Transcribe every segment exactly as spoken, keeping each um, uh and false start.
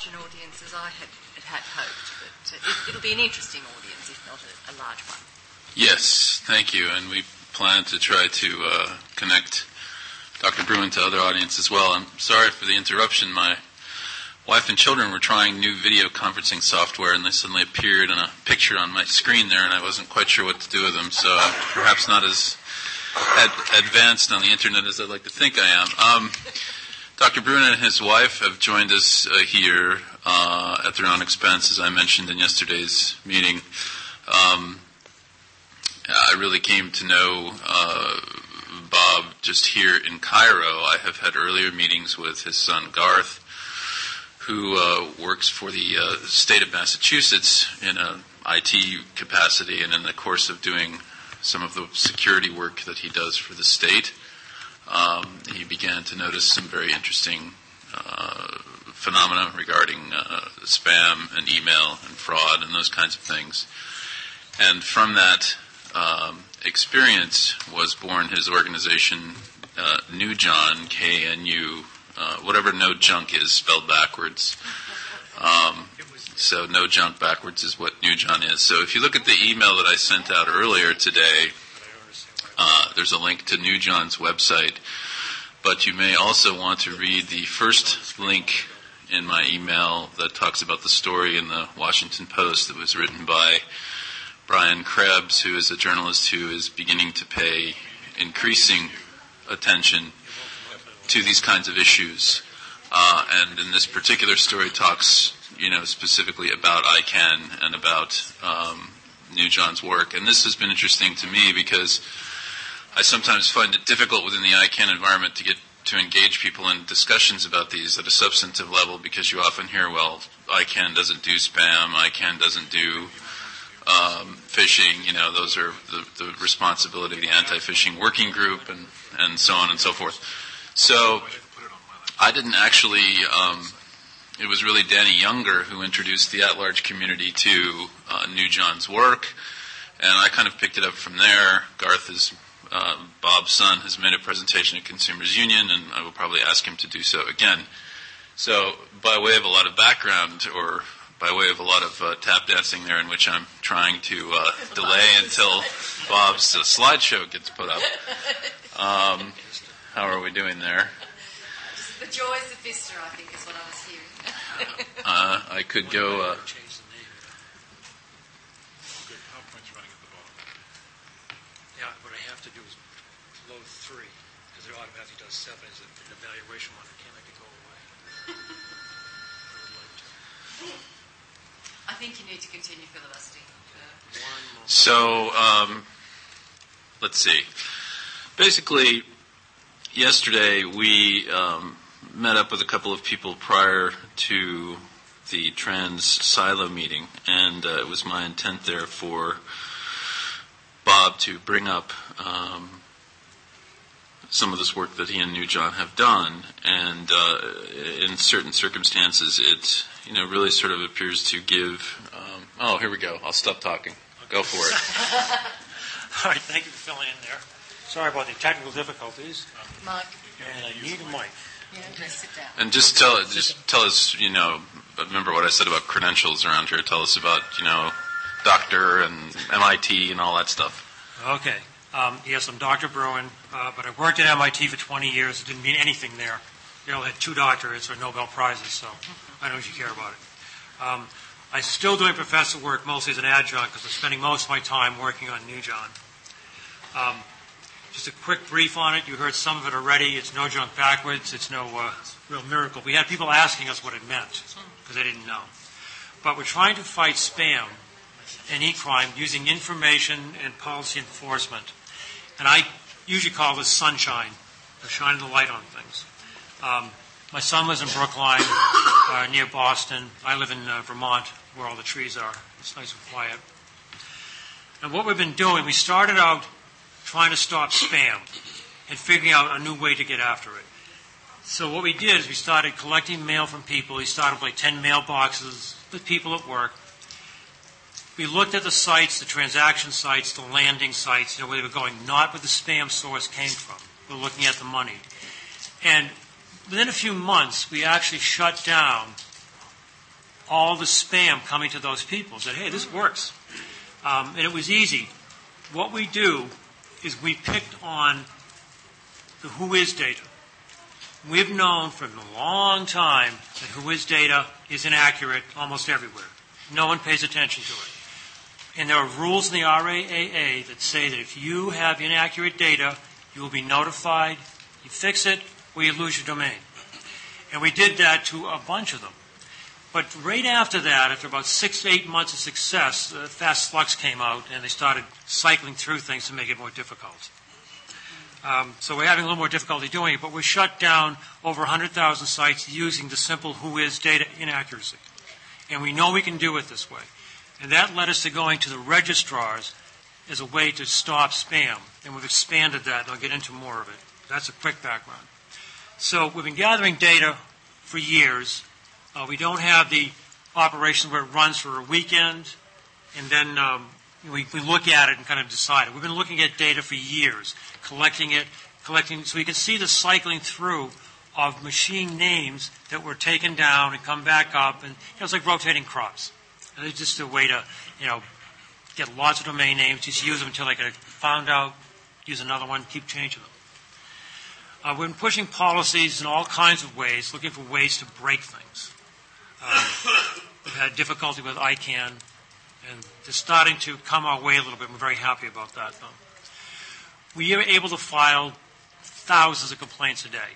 large an audience as I had, had hoped, but uh, it, it'll be an interesting audience, if not a, a large one. Yes, thank you. And we plan to try to uh, connect Doctor Bruin to other audience as well. I'm sorry for the interruption. My wife and children were trying new video conferencing software, and they suddenly appeared in a picture on my screen there, and I wasn't quite sure what to do with them, so I'm perhaps not as ad- advanced on the Internet as I'd like to think I am. Um, Doctor Bruin and his wife have joined us uh, here uh, at their own expense, as I mentioned in yesterday's meeting. Um, I really came to know uh, Bob just here in Cairo. I have had earlier meetings with his son Garth, who uh, works for the uh, state of Massachusetts in an I T capacity, and in the course of doing some of the security work that he does for the state, um, he began to notice some very interesting uh, phenomena regarding uh, spam and email and fraud and those kinds of things. And from that um, experience was born his organization, uh, New John, K N U, Uh, whatever no junk is spelled backwards. Um, so no junk backwards is what New John is. So if you look at the email that I sent out earlier today, uh, there's a link to New John's website. But you may also want to read the first link in my email that talks about the story in the Washington Post that was written by Brian Krebs, who is a journalist who is beginning to pay increasing attention to these kinds of issues, uh, and in this particular story talks, you know, specifically about I CANN and about um, New John's work. And this has been interesting to me because I sometimes find it difficult within the I CANN environment to get to engage people in discussions about these at a substantive level, because you often hear, well, I CANN doesn't do spam, I CANN doesn't do um, phishing, you know, those are the, the responsibility of the anti-phishing working group, and, and so on and so forth. So I didn't actually, um, it was really Danny Younger who introduced the at-large community to uh, New John's work, and I kind of picked it up from there. Garth, is, uh, Bob's son, has made a presentation at Consumers Union, and I will probably ask him to do so again. So by way of a lot of background, or by way of a lot of uh, tap dancing there, in which I'm trying to uh, delay until Bob's uh, slideshow gets put up. Um, How are we doing there? The joys of Vista, I think, is what I was hearing. uh, I could go... Uh, yeah, what I have to do is load three, because it automatically does seven. Is an evaluation one. I can't make it go away. I would like to. I think you need to continue filibustering. Uh, so, um, let's see. Basically, yesterday, we um, met up with a couple of people prior to the trans silo meeting, and uh, it was my intent there for Bob to bring up um, some of this work that he and New John have done, and uh, in certain circumstances, it you know really sort of appears to give. Um, oh, here we go. I'll stop talking. Go for it. All right, thank you for filling in there. Sorry about the technical difficulties. Mike. And I need a mic. Yeah, just sit down. And just tell just tell us, you know, remember what I said about credentials around here. Tell us about, you know, doctor and M I T and all that stuff. Okay. Um, yes, I'm Doctor Bruin, uh, but I worked at M I T for twenty years. It didn't mean anything there. You know, I had two doctorates or Nobel Prizes, so I don't usually care about it. Um, I'm still doing professor work, mostly as an adjunct, because I'm spending most of my time working on New John. Um, Just a quick brief on it. You heard some of it already. It's no junk backwards. It's no uh, real miracle. We had people asking us what it meant because they didn't know. But we're trying to fight spam and e-crime using information and policy enforcement. And I usually call this sunshine, or shining the light on things. Um, my son lives in Brookline, uh, near Boston. I live in uh, Vermont, where all the trees are. It's nice and quiet. And what we've been doing, we started out trying to stop spam and figuring out a new way to get after it. So what we did is we started collecting mail from people. We started with like ten mailboxes with people at work. We looked at the sites, the transaction sites, the landing sites, you know, where they were going, not where the spam source came from. We're looking at the money. And within a few months, we actually shut down all the spam coming to those people. Said, hey, this works. Um, and it was easy. What we do is we picked on the WHOIS data. We've known for a long time that WHOIS data is inaccurate almost everywhere. No one pays attention to it. And there are rules in the R A A A that say that if you have inaccurate data, you will be notified, you fix it, or you lose your domain. And we did that to a bunch of them. But right after that, after about six to eight months of success, uh, Fast Flux came out, and they started cycling through things to make it more difficult. Um, so we're having a little more difficulty doing it, but we shut down over one hundred thousand sites using the simple WHOIS data inaccuracy. And we know we can do it this way. And that led us to going to the registrars as a way to stop spam. And we've expanded that, and I'll get into more of it. That's a quick background. So we've been gathering data for years. Uh, we don't have the operation where it runs for a weekend, and then um, we, we look at it and kind of decide it. We've been looking at data for years, collecting it, collecting, so we can see the cycling through of machine names that were taken down and come back up, and you know, it's like rotating crops. And it's just a way to, you know, get lots of domain names, just use them until they get found out, use another one, keep changing them. Uh, we've been pushing policies in all kinds of ways, looking for ways to break things. Uh, we've had difficulty with I CANN, and they're starting to come our way a little bit. We're very happy about that, though. We are able to file thousands of complaints a day.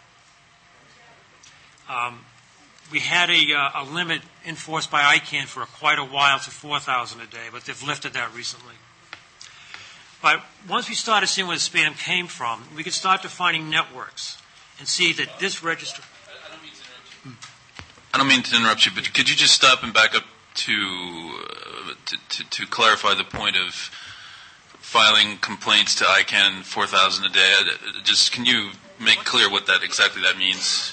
Um, we had a, uh, a limit enforced by I CANN for a, quite a while to four thousand a day, but they've lifted that recently. But once we started seeing where the spam came from, we could start defining networks and see that this register... I don't mean to interrupt you. I don't mean to interrupt you, but could you just stop and back up to, uh, to, to, to clarify the point of filing complaints to I CANN four thousand a day? Just can you make clear what that exactly that means?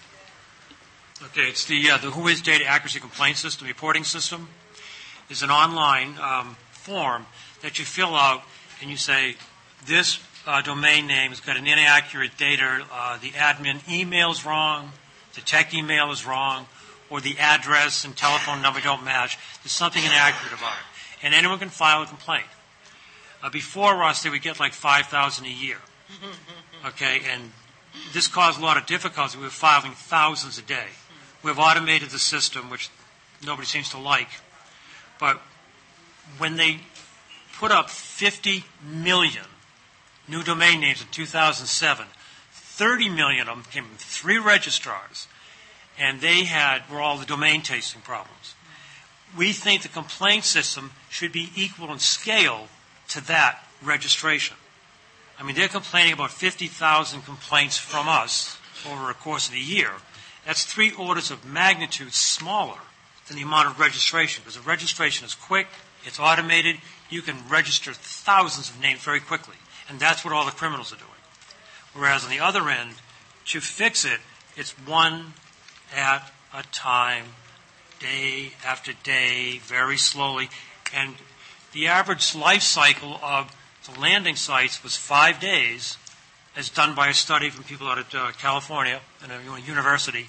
Okay, it's the uh, the WHOIS Data Accuracy Complaint System, reporting system. It's an online um, form that you fill out, and you say, this uh, domain name has got an inaccurate data, uh, the admin email is wrong, the tech email is wrong, or the address and telephone number don't match. There's something inaccurate about it. And anyone can file a complaint. Uh, before us, they would get like five thousand a year. Okay, and this caused a lot of difficulty. We were filing thousands a day. We've automated the system, which nobody seems to like. But when they put up fifty million new domain names in two thousand seven, thirty million of them came from three registrars, and they had were all the domain tasting problems. We think the complaint system should be equal in scale to that registration. I mean, they're complaining about fifty thousand complaints from us over a course of a year. That's three orders of magnitude smaller than the amount of registration, because the registration is quick, it's automated, you can register thousands of names very quickly. And that's what all the criminals are doing. Whereas on the other end, to fix it, it's one at a time, day after day, very slowly. And the average life cycle of the landing sites was five days, as done by a study from people out of uh, California and a university.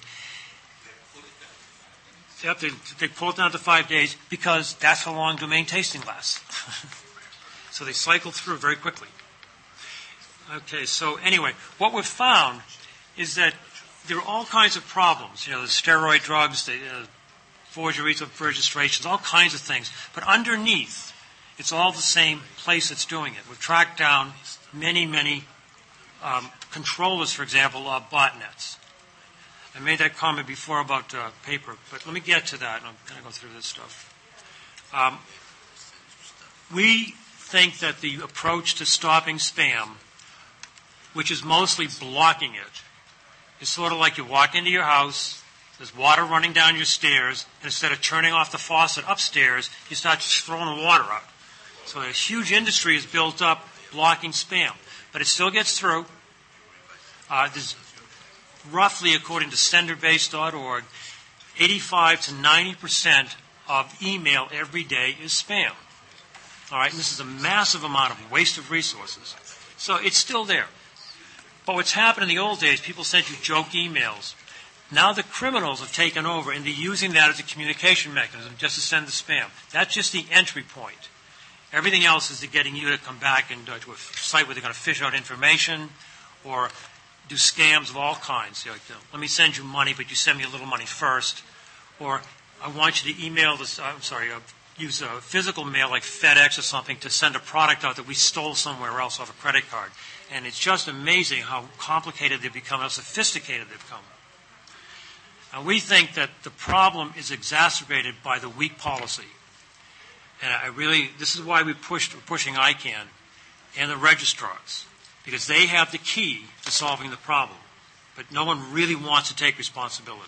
Yep, they, they pull it down to five days because that's how long domain tasting lasts. So they cycle through very quickly. Okay, so anyway, what we've found is that there are all kinds of problems. You know, the steroid drugs, the uh, forgeries of registrations, all kinds of things. But underneath, it's all the same place that's doing it. We've tracked down many, many Um, controllers, for example, of botnets. I made that comment before about uh, paper, but let me get to that, and I'm going to go through this stuff. Um, we think that the approach to stopping spam, which is mostly blocking it, is sort of like you walk into your house, there's water running down your stairs, and instead of turning off the faucet upstairs, you start throwing the water out. So a huge industry is built up blocking spam. But it still gets through. Uh, there's roughly, according to sender base dot org, eighty-five to ninety percent of email every day is spam. All right, and this is a massive amount of waste of resources. So it's still there. But what's happened in the old days, people sent you joke emails. Now the criminals have taken over, and they're using that as a communication mechanism just to send the spam. That's just the entry point. Everything else is getting you to come back and uh, to a site where they're going to fish out information or do scams of all kinds. Like, uh, let me send you money, but you send me a little money first. Or I want you to email this, I'm sorry, uh, use a physical mail like FedEx or something to send a product out that we stole somewhere else off a credit card. And it's just amazing how complicated they've become, how sophisticated they've become. And we think that the problem is exacerbated by the weak policy. And I really, this is why we pushed, we're pushing I CANN and the registrars, because they have the key to solving the problem. But no one really wants to take responsibility.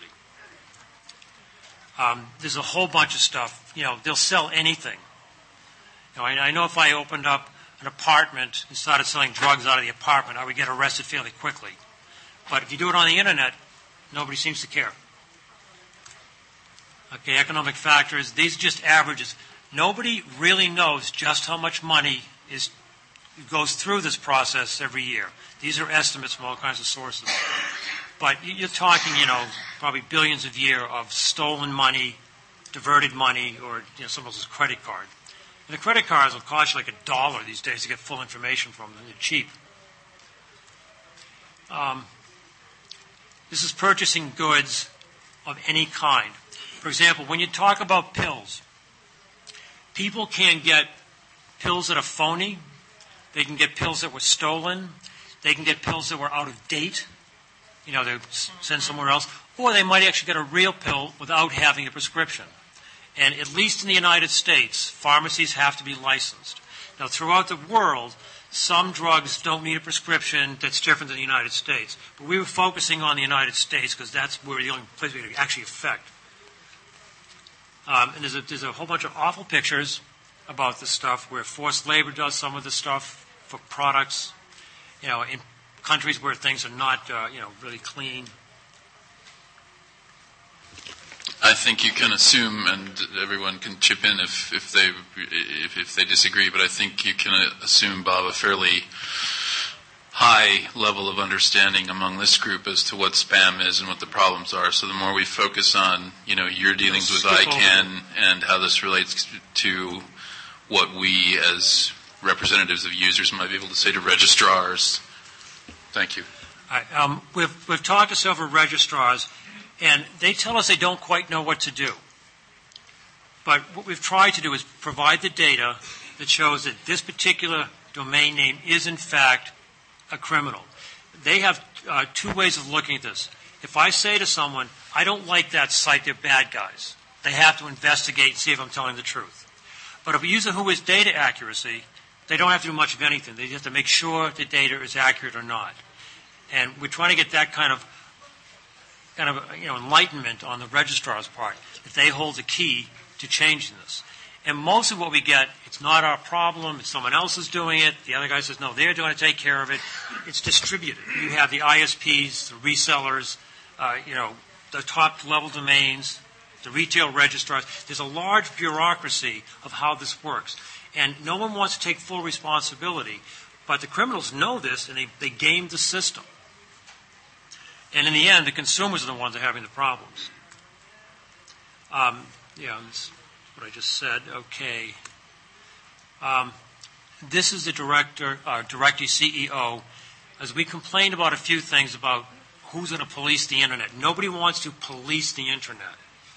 Um, there's a whole bunch of stuff. You know, they'll sell anything. You know, I, I know if I opened up an apartment and started selling drugs out of the apartment, I would get arrested fairly quickly. But if you do it on the internet, nobody seems to care. Okay, economic factors, these are just averages. Nobody really knows just how much money is goes through this process every year. These are estimates from all kinds of sources. But you're talking, you know, probably billions a year of stolen money, diverted money, or, you know, someone else's credit card. And the credit cards will cost you like a dollar these days to get full information from them. They're cheap. Um, this is purchasing goods of any kind. For example, when you talk about pills, people can get pills that are phony. They can get pills that were stolen. They can get pills that were out of date. You know, they send somewhere else. Or they might actually get a real pill without having a prescription. And at least in the United States, pharmacies have to be licensed. Now, throughout the world, some drugs don't need a prescription. That's different than the United States. But we were focusing on the United States because that's where the only place we could actually affect. Um, and there's a, there's a whole bunch of awful pictures about this stuff where forced labor does some of this stuff for products, you know, in countries where things are not, uh, you know, really clean. I think you can assume, and everyone can chip in if, if they if, if they disagree, but I think you can assume, Bob, a fairly high level of understanding among this group as to what spam is and what the problems are. So the more we focus on, you know, your dealings with I CANN and how this relates to what we as representatives of users might be able to say to registrars. Thank you. All right, um, we've, we've talked to several registrars, and they tell us they don't quite know what to do. But what we've tried to do is provide the data that shows that this particular domain name is, in fact, a criminal. They have uh, two ways of looking at this. If I say to someone, I don't like that site, they're bad guys, they have to investigate and see if I'm telling the truth. But if we use a who is data accuracy, they don't have to do much of anything. They just have to make sure the data is accurate or not. And we're trying to get that kind of kind of you know enlightenment on the registrar's part, that they hold the key to changing this. And most of what we get, it's not our problem, it's someone else is doing it. The other guy says, no, they're going to take care of it. It's distributed. You have the I S Ps, the resellers, uh, you know, the top-level domains, the retail registrars. There's a large bureaucracy of how this works. And no one wants to take full responsibility. But the criminals know this, and they, they game the system. And in the end, the consumers are the ones that are having the problems. Um, yeah, that's what I just said. Okay. Um, this is the director, uh, Directory C E O. As we complained about a few things about who's going to police the Internet. Nobody wants to police the Internet.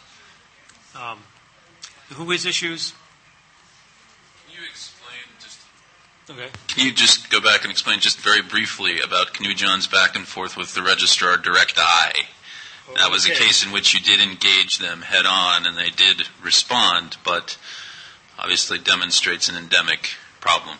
Um, the who is issues. Can you explain just... Okay. Can you just go back and explain just very briefly about Knut John's back and forth with the registrar Direct Eye? That was a case in which you did engage them head on and they did respond, but obviously demonstrates an endemic problem.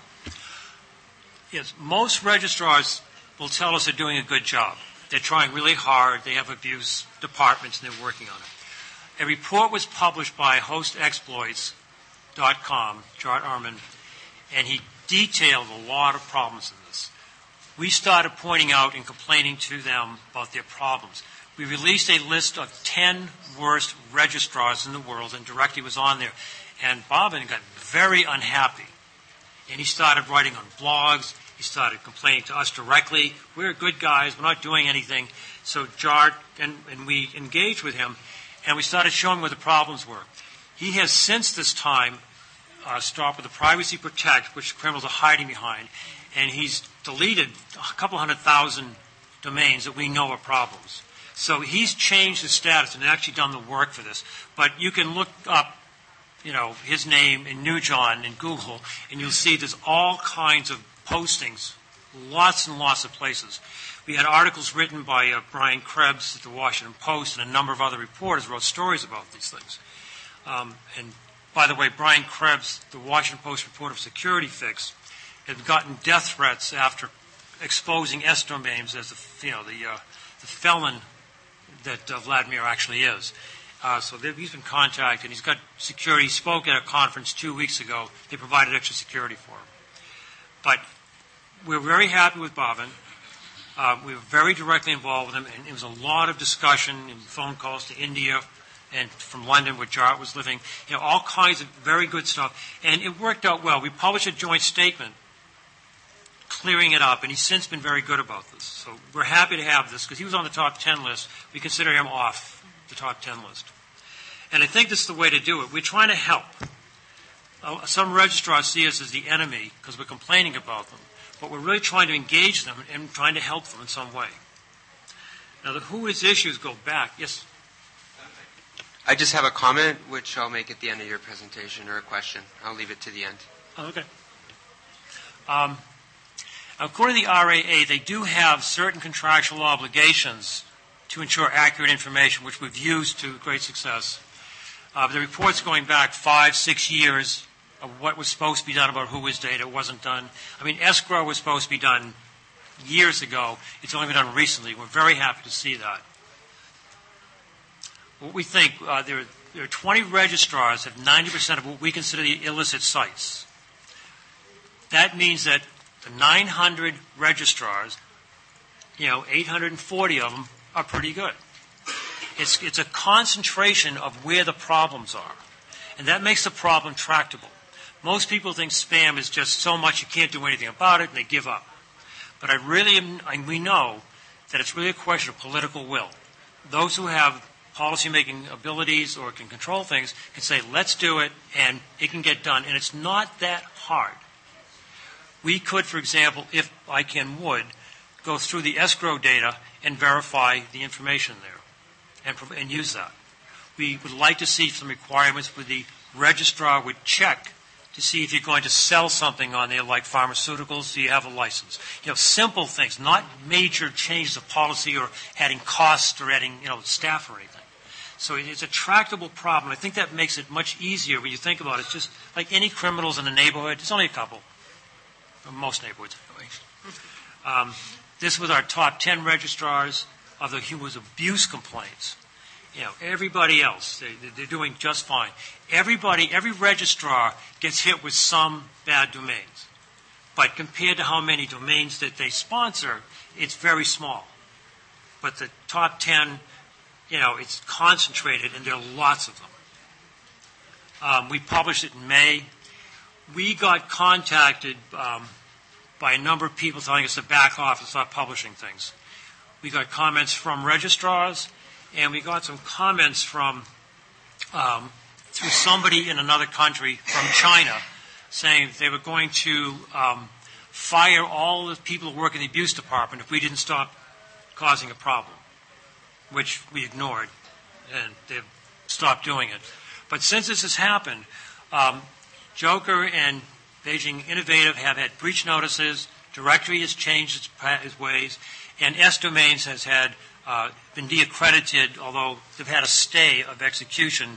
Yes, most registrars will tell us they're doing a good job. They're trying really hard. They have abuse departments and they're working on it. A report was published by host exploits dot com, Jart Arman, and he detailed a lot of problems in this. We started pointing out and complaining to them about their problems. We released a list of ten worst registrars in the world, and Directory was on there. And Bobbin got very unhappy. And he started writing on blogs. He started complaining to us directly. We're good guys. We're not doing anything. So Jart and, and we engaged with him, and we started showing where the problems were. He has since this time uh, stopped with the Privacy Protect, which criminals are hiding behind, and he's deleted a couple hundred thousand domains that we know are problems. So he's changed his status and actually done the work for this. But you can look up, you know, his name in Newjon in Google, and you'll see there's all kinds of postings, lots and lots of places. We had articles written by uh, Brian Krebs at the Washington Post, and a number of other reporters wrote stories about these things. Um, and by the way, Brian Krebs, the Washington Post reporter for Security Fix, had gotten death threats after exposing S-domains as the, you know, the, uh, the felon that uh, Vladimir actually is. Uh, so he's been contacted. He's got security. He spoke at a conference two weeks ago. They provided extra security for him. But we're very happy with Bhavin. Uh, we were very directly involved with him, and it was a lot of discussion and phone calls to India and from London, where Jart was living. You know, all kinds of very good stuff. And it worked out well. We published a joint statement clearing it up, and he's since been very good about this. So we're happy to have this, because he was on the top ten list. We consider him off the top ten list. And I think this is the way to do it. We're trying to help. Uh, some registrars see us as the enemy because we're complaining about them. But we're really trying to engage them and trying to help them in some way. Now, the who is issues go back. Yes? I just have a comment, which I'll make at the end of your presentation, or a question. I'll leave it to the end. Oh, okay. Um, according to the R A A, they do have certain contractual obligations to ensure accurate information, which we've used to great success. Uh, the report's going back five, six years of what was supposed to be done about who is data wasn't done. I mean, escrow was supposed to be done years ago. It's only been done recently. We're very happy to see that. What we think, uh, there, there are twenty registrars that have ninety percent of what we consider the illicit sites. That means that the nine hundred registrars, you know, eight hundred forty of them are pretty good. It's, it's a concentration of where the problems are. And that makes the problem tractable. Most people think spam is just so much you can't do anything about it, and they give up. But I really am, I, we know that it's really a question of political will. Those who have policy-making abilities or can control things can say, let's do it, and it can get done. And it's not that hard. We could, for example, if I can would, go through the escrow data and verify the information there and, and use that. We would like to see some requirements where the registrar would check to see if you're going to sell something on there like pharmaceuticals, do you have a license? You know, simple things, not major changes of policy or adding cost or adding, you know, staff or anything. So it's a tractable problem. I think that makes it much easier when you think about it. It's just like any criminals in a neighborhood. There's only a couple. Most neighborhoods, anyway. Um, this was our top ten registrars of the human abuse complaints. You know, everybody else, they, they're doing just fine. Everybody, every registrar gets hit with some bad domains. But compared to how many domains that they sponsor, it's very small. But the top ten, you know, it's concentrated, and there are lots of them. Um, we published it in May. We got contacted um, by a number of people telling us to back off and stop publishing things. We got comments from registrars, and we got some comments from um, through somebody in another country from China saying that they were going to um, fire all the people who work in the abuse department if we didn't stop causing a problem, which we ignored, and they've stopped doing it. But since this has happened, um, Joker and Beijing Innovative have had breach notices, directory has changed its, its ways, and S-Domains has had uh, been de-accredited, although they've had a stay of execution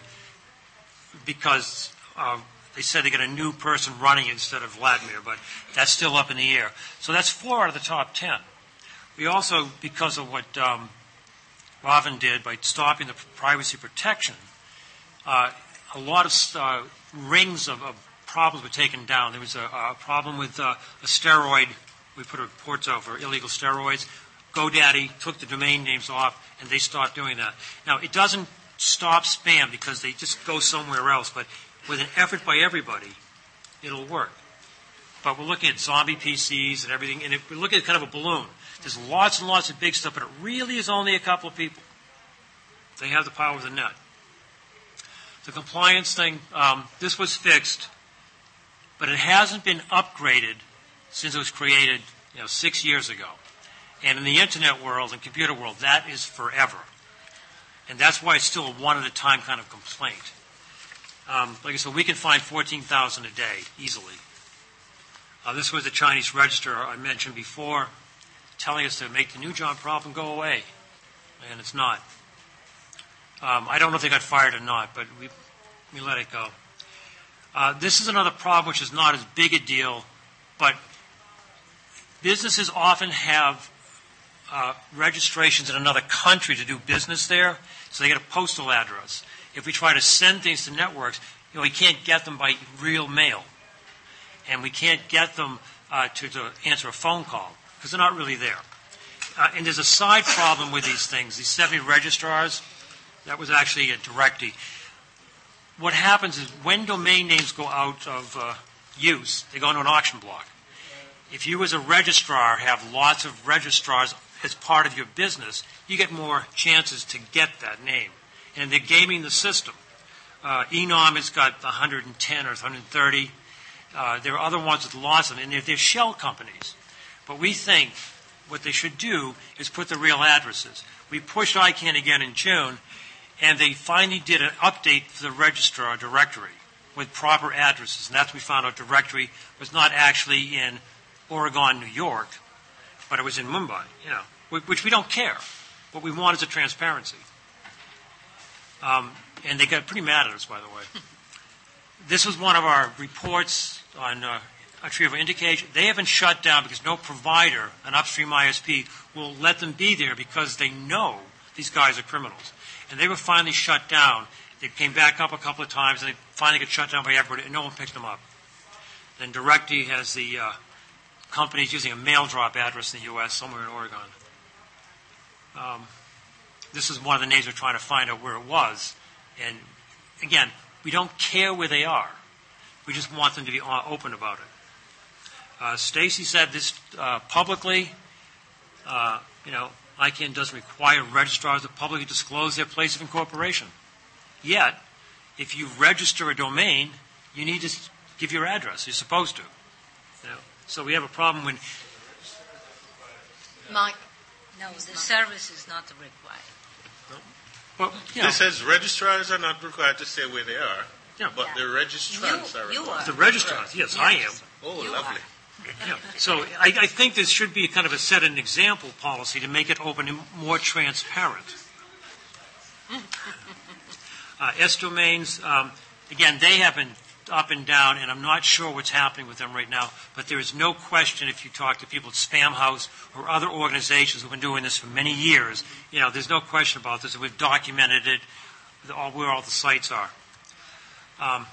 because uh, they said they got a new person running instead of Vladimir, but that's still up in the air. So that's four out of the top ten. We also, because of what um, Bhavin did by stopping the privacy protection, uh, a lot of uh, rings of, of problems were taken down. There was a, a problem with uh, a steroid. We put reports out for illegal steroids. GoDaddy took the domain names off, and they stopped doing that. Now, it doesn't stop spam because they just go somewhere else, but with an effort by everybody, it'll work. But we're looking at zombie P Cs and everything, and it, we're looking at kind of a balloon. There's lots and lots of big stuff, but it really is only a couple of people. They have the power of the net. The compliance thing, um, this was fixed, but it hasn't been upgraded since it was created, you know, six years ago. And in the internet world and computer world, that is forever. And that's why it's still a one-at-a-time kind of complaint. Um, like I said, we can find fourteen thousand a day, easily. Uh, this was the Chinese register I mentioned before, telling us to make the new job problem go away. And it's not. Um, I don't know if they got fired or not, but we, we let it go. Uh, this is another problem which is not as big a deal, but businesses often have uh, registrations in another country to do business there, so they get a postal address. If we try to send things to networks, you know, we can't get them by real mail. And we can't get them uh, to, to answer a phone call, because they're not really there. Uh, and there's a side problem with these things. These seventy registrars, that was actually a directory. What happens is when domain names go out of uh, use, they go into an auction block. If you as a registrar have lots of registrars as part of your business, you get more chances to get that name. And they're gaming the system. Uh, Enom has got one hundred ten or one hundred thirty. Uh, there are other ones with lots of them, and they're, they're shell companies. But we think what they should do is put the real addresses. We pushed I CANN again in June, and they finally did an update for the registrar directory with proper addresses. And that's when we found out directory was not actually in Oregon, New York, but it was in Mumbai, you know, which we don't care. What we want is a transparency. Um, and they got pretty mad at us, by the way. This was one of our reports on uh, retrieval indication. They have been shut down because no provider, an upstream I S P, will let them be there because they know these guys are criminals. And they were finally shut down. They came back up a couple of times, and they finally got shut down by everybody, and no one picked them up. Then Directly has the uh, companies using a mail drop address in the U S somewhere in Oregon. Um, this is one of the names we're trying to find out where it was. And again, we don't care where they are. We just want them to be open about it. Uh, Stacy said this uh, publicly. Uh, you know, I CANN doesn't require registrars to publicly disclose their place of incorporation. Yet, if you register a domain, you need to give your address. You're supposed to. You know? So we have a problem when... Mike? No, the service is not required. Well, you know, This says registrars are not required to say where they are, yeah, but Yeah. the registrars You- are you required. are. the registrars, yes, I am. Oh, You lovely. Yeah. So I, I think this should be kind of a set an example policy to make it open and more transparent. Uh, S domains, um, again, they have been up and down, and I'm not sure what's happening with them right now, but there is no question if you talk to people at Spam House or other organizations who have been doing this for many years, you know, there's no question about this. We've documented it, all, where all the sites are. Um,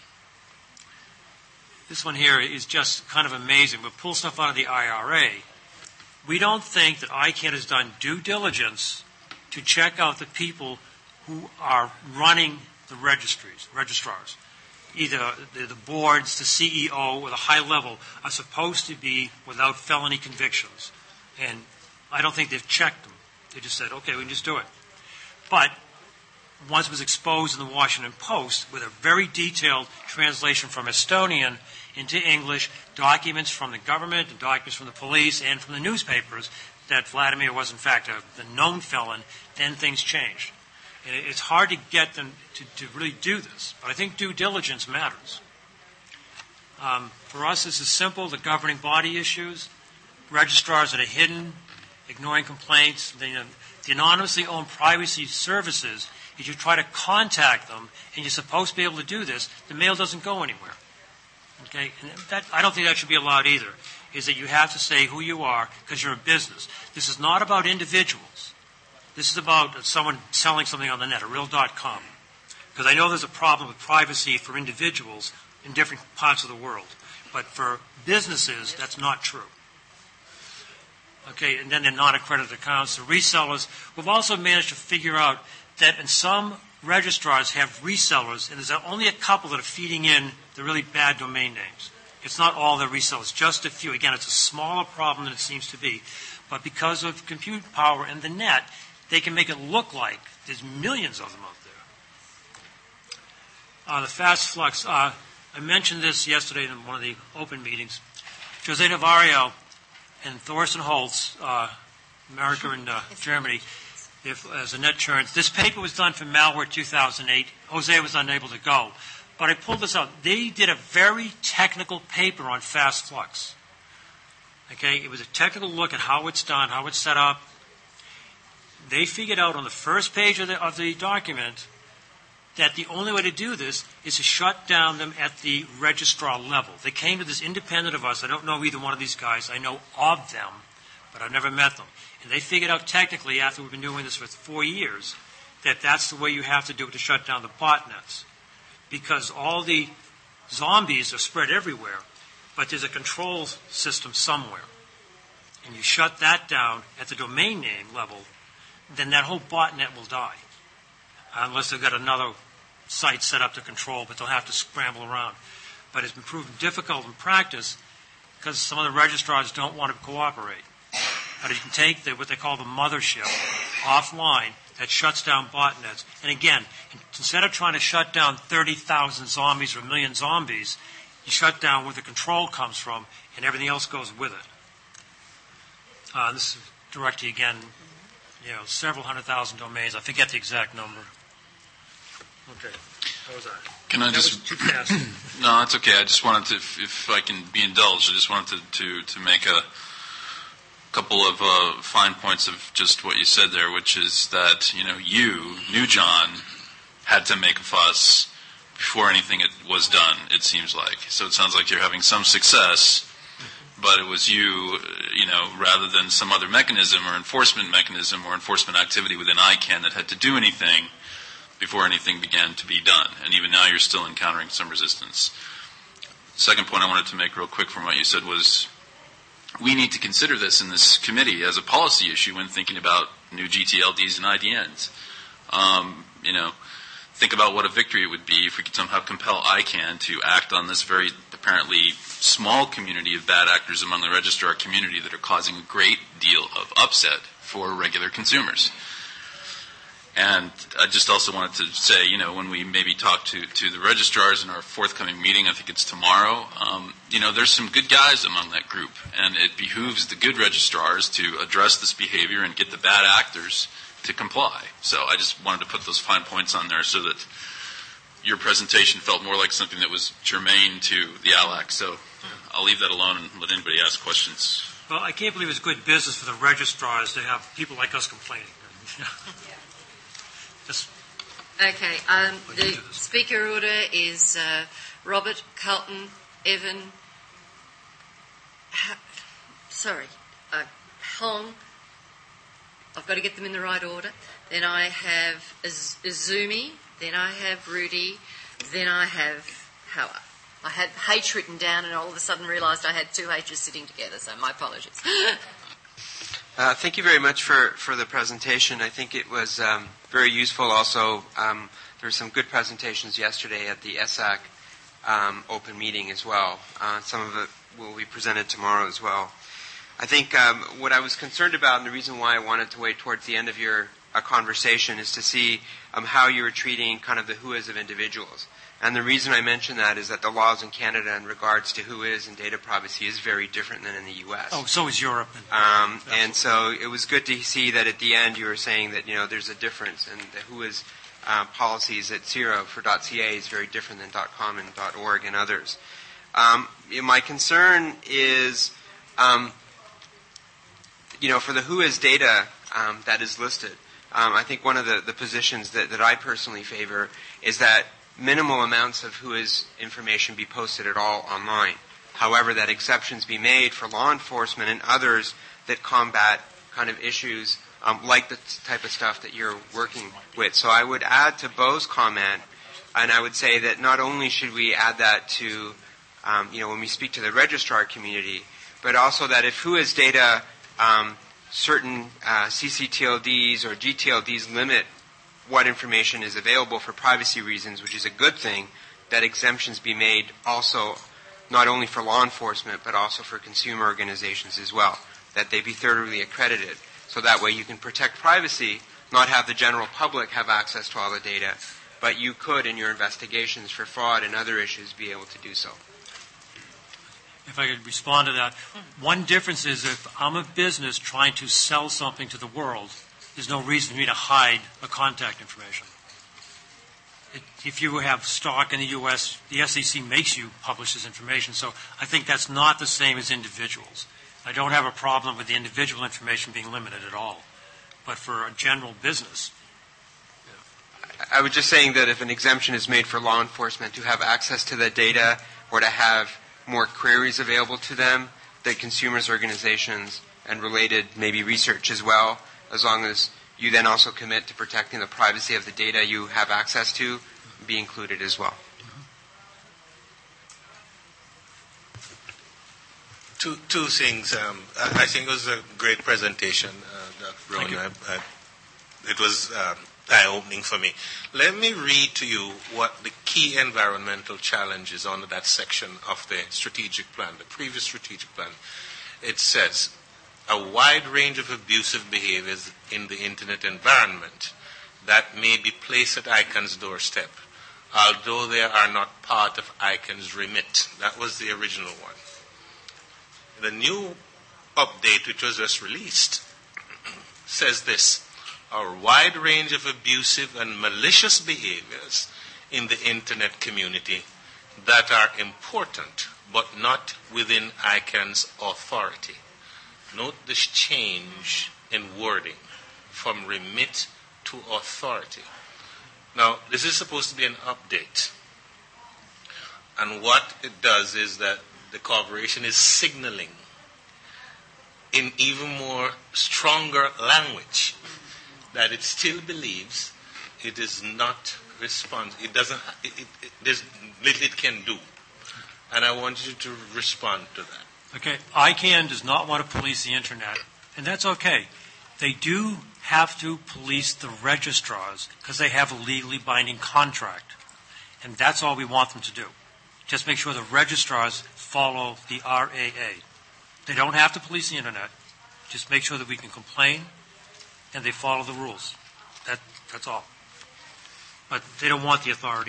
This one here is just kind of amazing. We pull stuff out of the I R A. We don't think that I CANN has done due diligence to check out the people who are running the registries, registrars. Either the, the boards, the C E O, or the high level are supposed to be without felony convictions. And I don't think they've checked them. They just said, okay, we can just do it. But once it was exposed in the Washington Post with a very detailed translation from Estonian into English, documents from the government, and documents from the police, and from the newspapers that Vladimir was in fact a, a known felon, then things changed. And it, it's hard to get them to, to really do this, but I think due diligence matters. Um, for us, this is simple, the governing body issues, registrars that are hidden, ignoring complaints, the, you know, the anonymously owned privacy services. If you try to contact them, and you're supposed to be able to do this, the mail doesn't go anywhere. Okay, and that, I don't think that should be allowed either, is that you have to say who you are because you're a business. This is not about individuals. This is about someone selling something on the net, a real dot com. Because I know there's a problem with privacy for individuals in different parts of the world. But for businesses, that's not true. Okay, and then they're non-accredited accounts, the resellers. We've also managed to figure out that in some registrars have resellers, and there's only a couple that are feeding in the really bad domain names. It's not all the resellers, just a few. Again, it's a smaller problem than it seems to be. But because of compute power and the net, they can make it look like there's millions of them out there. Uh, the fast flux, uh, I mentioned this yesterday in one of the open meetings. Jose Navarro and Thorsten Holtz, uh, America and uh, Germany, if, as a net churn. This paper was done for Malware two thousand eight. Jose was unable to go. But I pulled this out. They did a very technical paper on fast flux. Okay, it was a technical look at how it's done, how it's set up. They figured out on the first page of the, of the document that the only way to do this is to shut down them at the registrar level. They came to this independent of us. I don't know either one of these guys. I know of them, but I've never met them. And they figured out technically, after we've been doing this for four years, that that's the way you have to do it to shut down the botnets. Because all the zombies are spread everywhere, but there's a control system somewhere. And you shut that down at the domain name level, then that whole botnet will die. Unless they've got another site set up to control, but they'll have to scramble around. But it's been proven difficult in practice because some of the registrars don't want to cooperate. But you can take the, what they call the mothership offline that shuts down botnets. And again, instead of trying to shut down thirty thousand zombies or a million zombies, you shut down where the control comes from, and everything else goes with it. Uh, this is direct to, again, you know, several hundred thousand domains. I forget the exact number. Okay, how was that? Can I that just? Was too fast. No, it's okay. I just wanted to, if, if I can be indulged, I just wanted to to, to make a couple of uh, fine points of just what you said there, which is that, you know, you, New John, had to make a fuss before anything it was done, it seems like. So it sounds like you're having some success, but it was you, you know, rather than some other mechanism or enforcement mechanism or enforcement activity within I CANN that had to do anything before anything began to be done. And even now you're still encountering some resistance. Second point I wanted to make real quick from what you said was we need to consider this in this committee as a policy issue when thinking about new G T L Ds and I D Ns. Um, you know, think about what a victory it would be if we could somehow compel I CANN to act on this very apparently small community of bad actors among the registrar community that are causing a great deal of upset for regular consumers. And I just also wanted to say, you know, when we maybe talk to, to the registrars in our forthcoming meeting, I think it's tomorrow, um, you know, there's some good guys among that group. And it behooves the good registrars to address this behavior and get the bad actors to comply. So I just wanted to put those fine points on there so that your presentation felt more like something that was germane to the A L A C. So I'll leave that alone and let anybody ask questions. Well, I can't believe it's good business for the registrars to have people like us complaining. Just Okay, um, the speaker order is uh, Robert, Carlton, Evan, ha- sorry, uh, Hong. I've got to get them in the right order. Then I have Az- Azumi, then I have Rudy, then I have Howard. I had H written down and all of a sudden realised I had two H's sitting together, so my apologies. Uh, thank you very much for, for the presentation. I think it was um, very useful also. Um, there were some good presentations yesterday at the E S A C um, open meeting as well. Uh, some of it will be presented tomorrow as well. I think um, what I was concerned about and the reason why I wanted to wait towards the end of your uh, conversation is to see um, how you were treating kind of the who-is of individuals. And the reason I mention that is that the laws in Canada in regards to who is and data privacy is very different than in the U S. Oh, so is Europe. Um, and so it was good to see that at the end you were saying that, you know, there's a difference and the who is uh, policies at zero for .ca is very different than .com and .org and others. Um, my concern is, um, you know, for the who is data um, that is listed, um, I think one of the, the positions that, that I personally favor is that minimal amounts of who is information be posted at all online. However, that exceptions be made for law enforcement and others that combat kind of issues um, like the type of stuff that you're working with. So I would add to Beau's comment, and I would say that not only should we add that to, um, you know, when we speak to the registrar community, but also that if who is data, um, certain uh, C C T L Ds or G T L Ds limit what information is available for privacy reasons, which is a good thing, that exemptions be made also not only for law enforcement but also for consumer organizations as well. that they be thoroughly accredited. So that way you can protect privacy, not have the general public have access to all the data, but you could, in your investigations for fraud and other issues, be able to do so. If I could respond to that, one difference is if I'm a business trying to sell something to the world, there's no reason for me to hide the contact information. It, if you have stock in the U S, the S E C makes you publish this information, so I think that's not the same as individuals. I don't have a problem with the individual information being limited at all, but for a general business. I was just saying that if an exemption is made for law enforcement to have access to the data or to have more queries available to them, the consumers organizations and related maybe research as well, as long as you then also commit to protecting the privacy of the data you have access to, be included as well. Two, two things. Um, I, I think it was a great presentation, uh, Doctor Brown. I, I, it was uh, eye-opening for me. Let me read to you what the key environmental challenge is under that section of the strategic plan, the previous strategic plan. It says, a wide range of abusive behaviors in the Internet environment that may be placed at ICANN's doorstep, although they are not part of ICANN's remit. That was the original one. The new update, which was just released, says this: a wide range of abusive and malicious behaviors in the Internet community that are important but not within ICANN's authority. Note this change in wording from remit to authority. Now, this is supposed to be an update. And what it does is that the corporation is signaling in even more stronger language that it still believes it is not responsible. It doesn't. It, it, it, there's little it can do, and I want you to respond to that. Okay, ICANN does not want to police the Internet, and that's okay. They do have to police the registrars because they have a legally binding contract, and that's all we want them to do. Just make sure the registrars follow the R A A. They don't have to police the Internet. Just make sure that we can complain and they follow the rules. That, that's all. But they don't want the authority.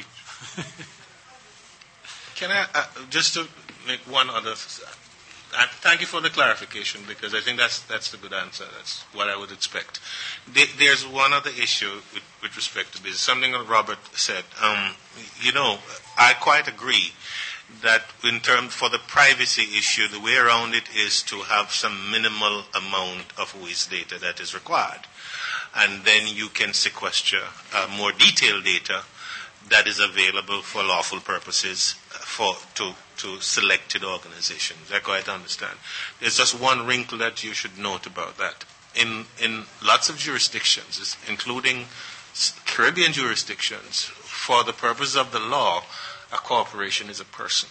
Can I, uh, just to make one other, uh, thank you for the clarification, because I think that's that's the good answer. That's what I would expect. There, there's one other issue with, with respect to this, something that Robert said. Um, you know, I quite agree that in terms for the privacy issue, the way around it is to have some minimal amount of W I S data that is required. And then you can sequester uh, more detailed data that is available for lawful purposes for to, to selected organizations. I quite understand. There's just one wrinkle that you should note about that. In, in lots of jurisdictions, including Caribbean jurisdictions, for the purpose of the law, a corporation is a person.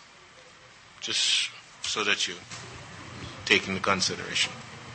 Just so that you take into consideration.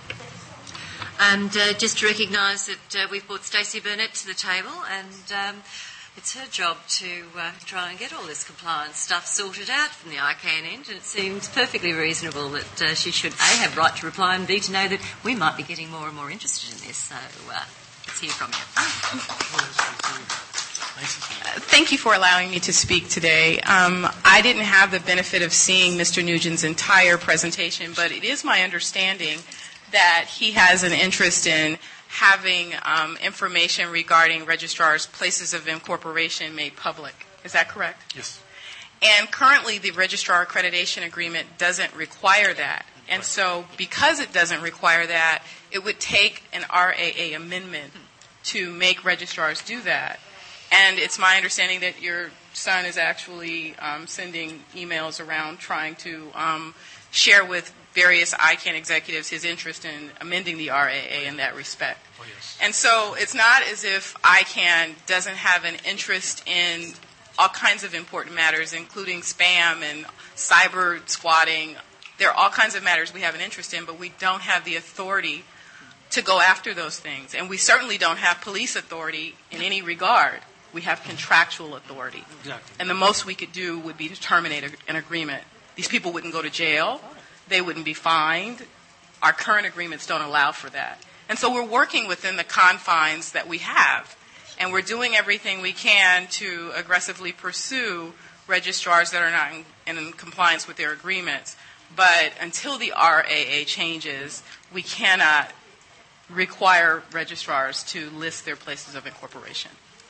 And uh, just to recognise that uh, we've brought Stacey Burnett to the table, and um, it's her job to uh, try and get all this compliance stuff sorted out from the ICANN end, and it seems perfectly reasonable that uh, she should, A, have right to reply, and B, to know that we might be getting more and more interested in this. So uh, let's hear from you. Uh, thank you for allowing me to speak today. Um, I didn't have the benefit of seeing Mister Nugent's entire presentation, but it is my understanding that he has an interest in having um, information regarding registrars' places of incorporation made public. Is that correct? Yes. And currently the registrar accreditation agreement doesn't require that. And so because it doesn't require that, it would take an R A A amendment to make registrars do that. And it's my understanding that your son is actually um, sending emails around trying to um, share with various ICANN executives his interest in amending the R A A in that respect. Oh, yes. And so it's not as if ICANN doesn't have an interest in all kinds of important matters, including spam and cyber squatting. There are all kinds of matters we have an interest in, but we don't have the authority to go after those things. And we certainly don't have police authority in any regard. We have contractual authority. Exactly. And the most we could do would be to terminate a, an agreement. These people wouldn't go to jail. They wouldn't be fined. our current agreements don't allow for that. And so we're working within the confines that we have, and we're doing everything we can to aggressively pursue registrars that are not in, in compliance with their agreements. But until the R A A changes, we cannot require registrars to list their places of incorporation.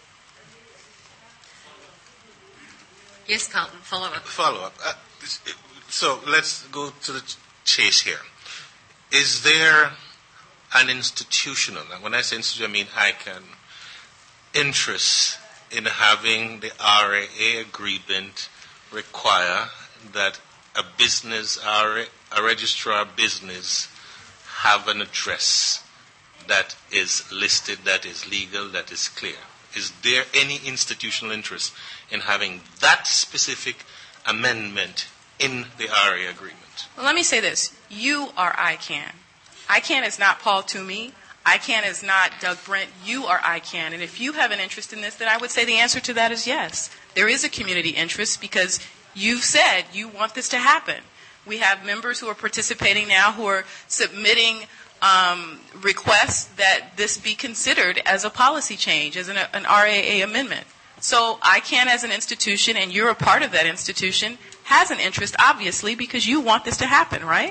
Yes, Carlton, follow up. Follow up. Uh, so let's go to the chase here. Is there an institutional, and when I say institutional, I mean I can, interest in having the R A A agreement require that a business, a registrar business, have an address that is listed, that is legal, that is clear? Is there any institutional interest in having that specific amendment in the R A A agreement? Well, let me say this. You are I CAN. I CAN is not Paul Toomey. I CAN is not Doug Brent. You are I CAN. And if you have an interest in this, then I would say the answer to that is yes. There is a community interest because you've said you want this to happen. We have members who are participating now who are submitting um, requests that this be considered as a policy change, as an, an R A A amendment. So I CAN as an institution, and you're a part of that institution, has an interest, obviously, because you want this to happen, right?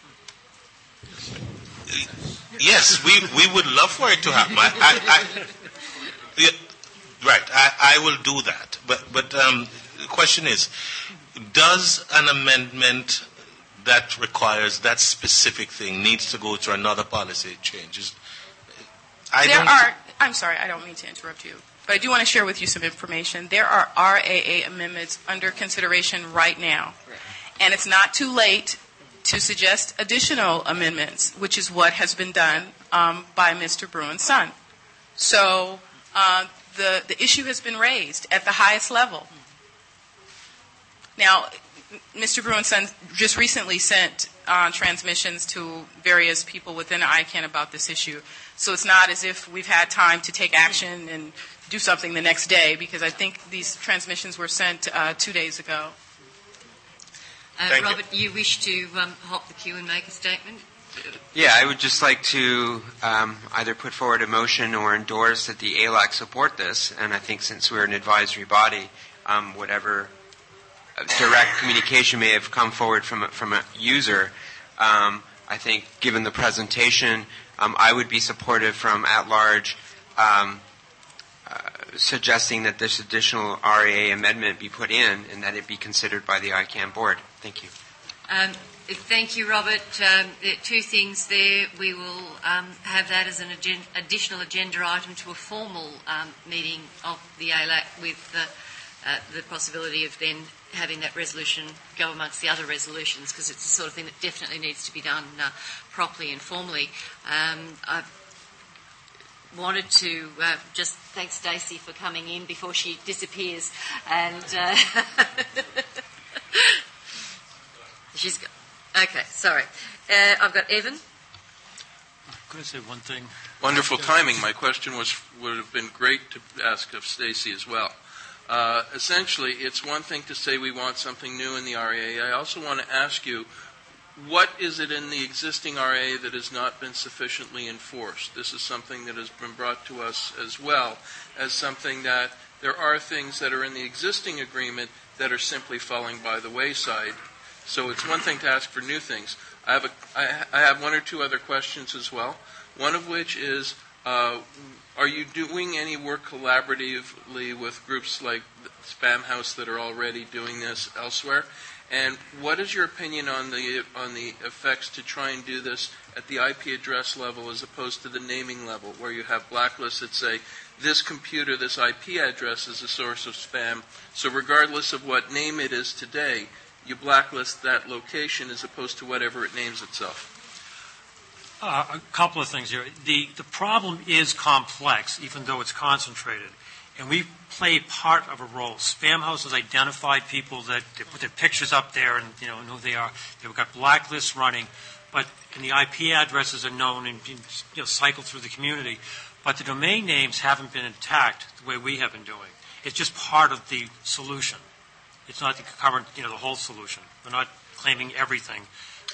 Yes, we, we would love for it to happen. I, I, I, yeah, right, I, I will do that. But, but um, the question is, does an amendment that requires that specific thing needs to go through another policy change? I there don't are, I'm sorry, I don't mean to interrupt you, but I do want to share with you some information. There are R A A amendments under consideration right now, and it's not too late to suggest additional amendments, which is what has been done um, by Mister Bruin's son. So uh, the, the issue has been raised at the highest level. Now, Mister Bruin's son just recently sent uh, transmissions to various people within I CAN about this issue. So it's not as if we've had time to take action and do something the next day, because I think these transmissions were sent uh, two days ago. Uh, Robert, you. you wish to um, hop the queue and make a statement? Yeah, I would just like to um, either put forward a motion or endorse that the A L A C support this. And I think since we're an advisory body, um, whatever direct communication may have come forward from a, from a user, um, I think given the presentation, um, I would be supportive from at-large um, uh, suggesting that this additional R A A amendment be put in and that it be considered by the I CAN board. Thank you. Um, thank you, Robert. Um, there are two things there. We will um, have that as an agen- additional agenda item to a formal um, meeting of the A L A C with the, uh, the possibility of then having that resolution go amongst the other resolutions, because it's the sort of thing that definitely needs to be done uh, properly and formally. Um, I've wanted to uh, just thank Stacey for coming in before she disappears. And uh, she's got, okay, sorry. Uh, I've got Evan. Could I say one thing? Wonderful timing. My question was would have been great to ask of Stacey as well. Uh, essentially, it's one thing to say we want something new in the R A A. I also want to ask you, what is it in the existing R A A that has not been sufficiently enforced? This is something that has been brought to us as well as something that there are things that are in the existing agreement that are simply falling by the wayside. So it's one thing to ask for new things. I have, a, I, I have one or two other questions as well, one of which is, uh, are you doing any work collaboratively with groups like Spam House that are already doing this elsewhere? And what is your opinion on the on the effects to try and do this at the I P address level as opposed to the naming level, where you have blacklists that say this computer, this I P address is a source of spam, so regardless of what name it is today, you blacklist that location as opposed to whatever it names itself? Uh, a couple of things here. The, the problem is complex, even though it's concentrated. And we play part of a role. Spam House has identified people that they put their pictures up there and, you know, know who they are. They've got blacklists running. But and the I P addresses are known and, you know, cycle through the community. But the domain names haven't been attacked the way we have been doing. It's just part of the solution. It's not the current, you know, the whole solution. We're not claiming everything.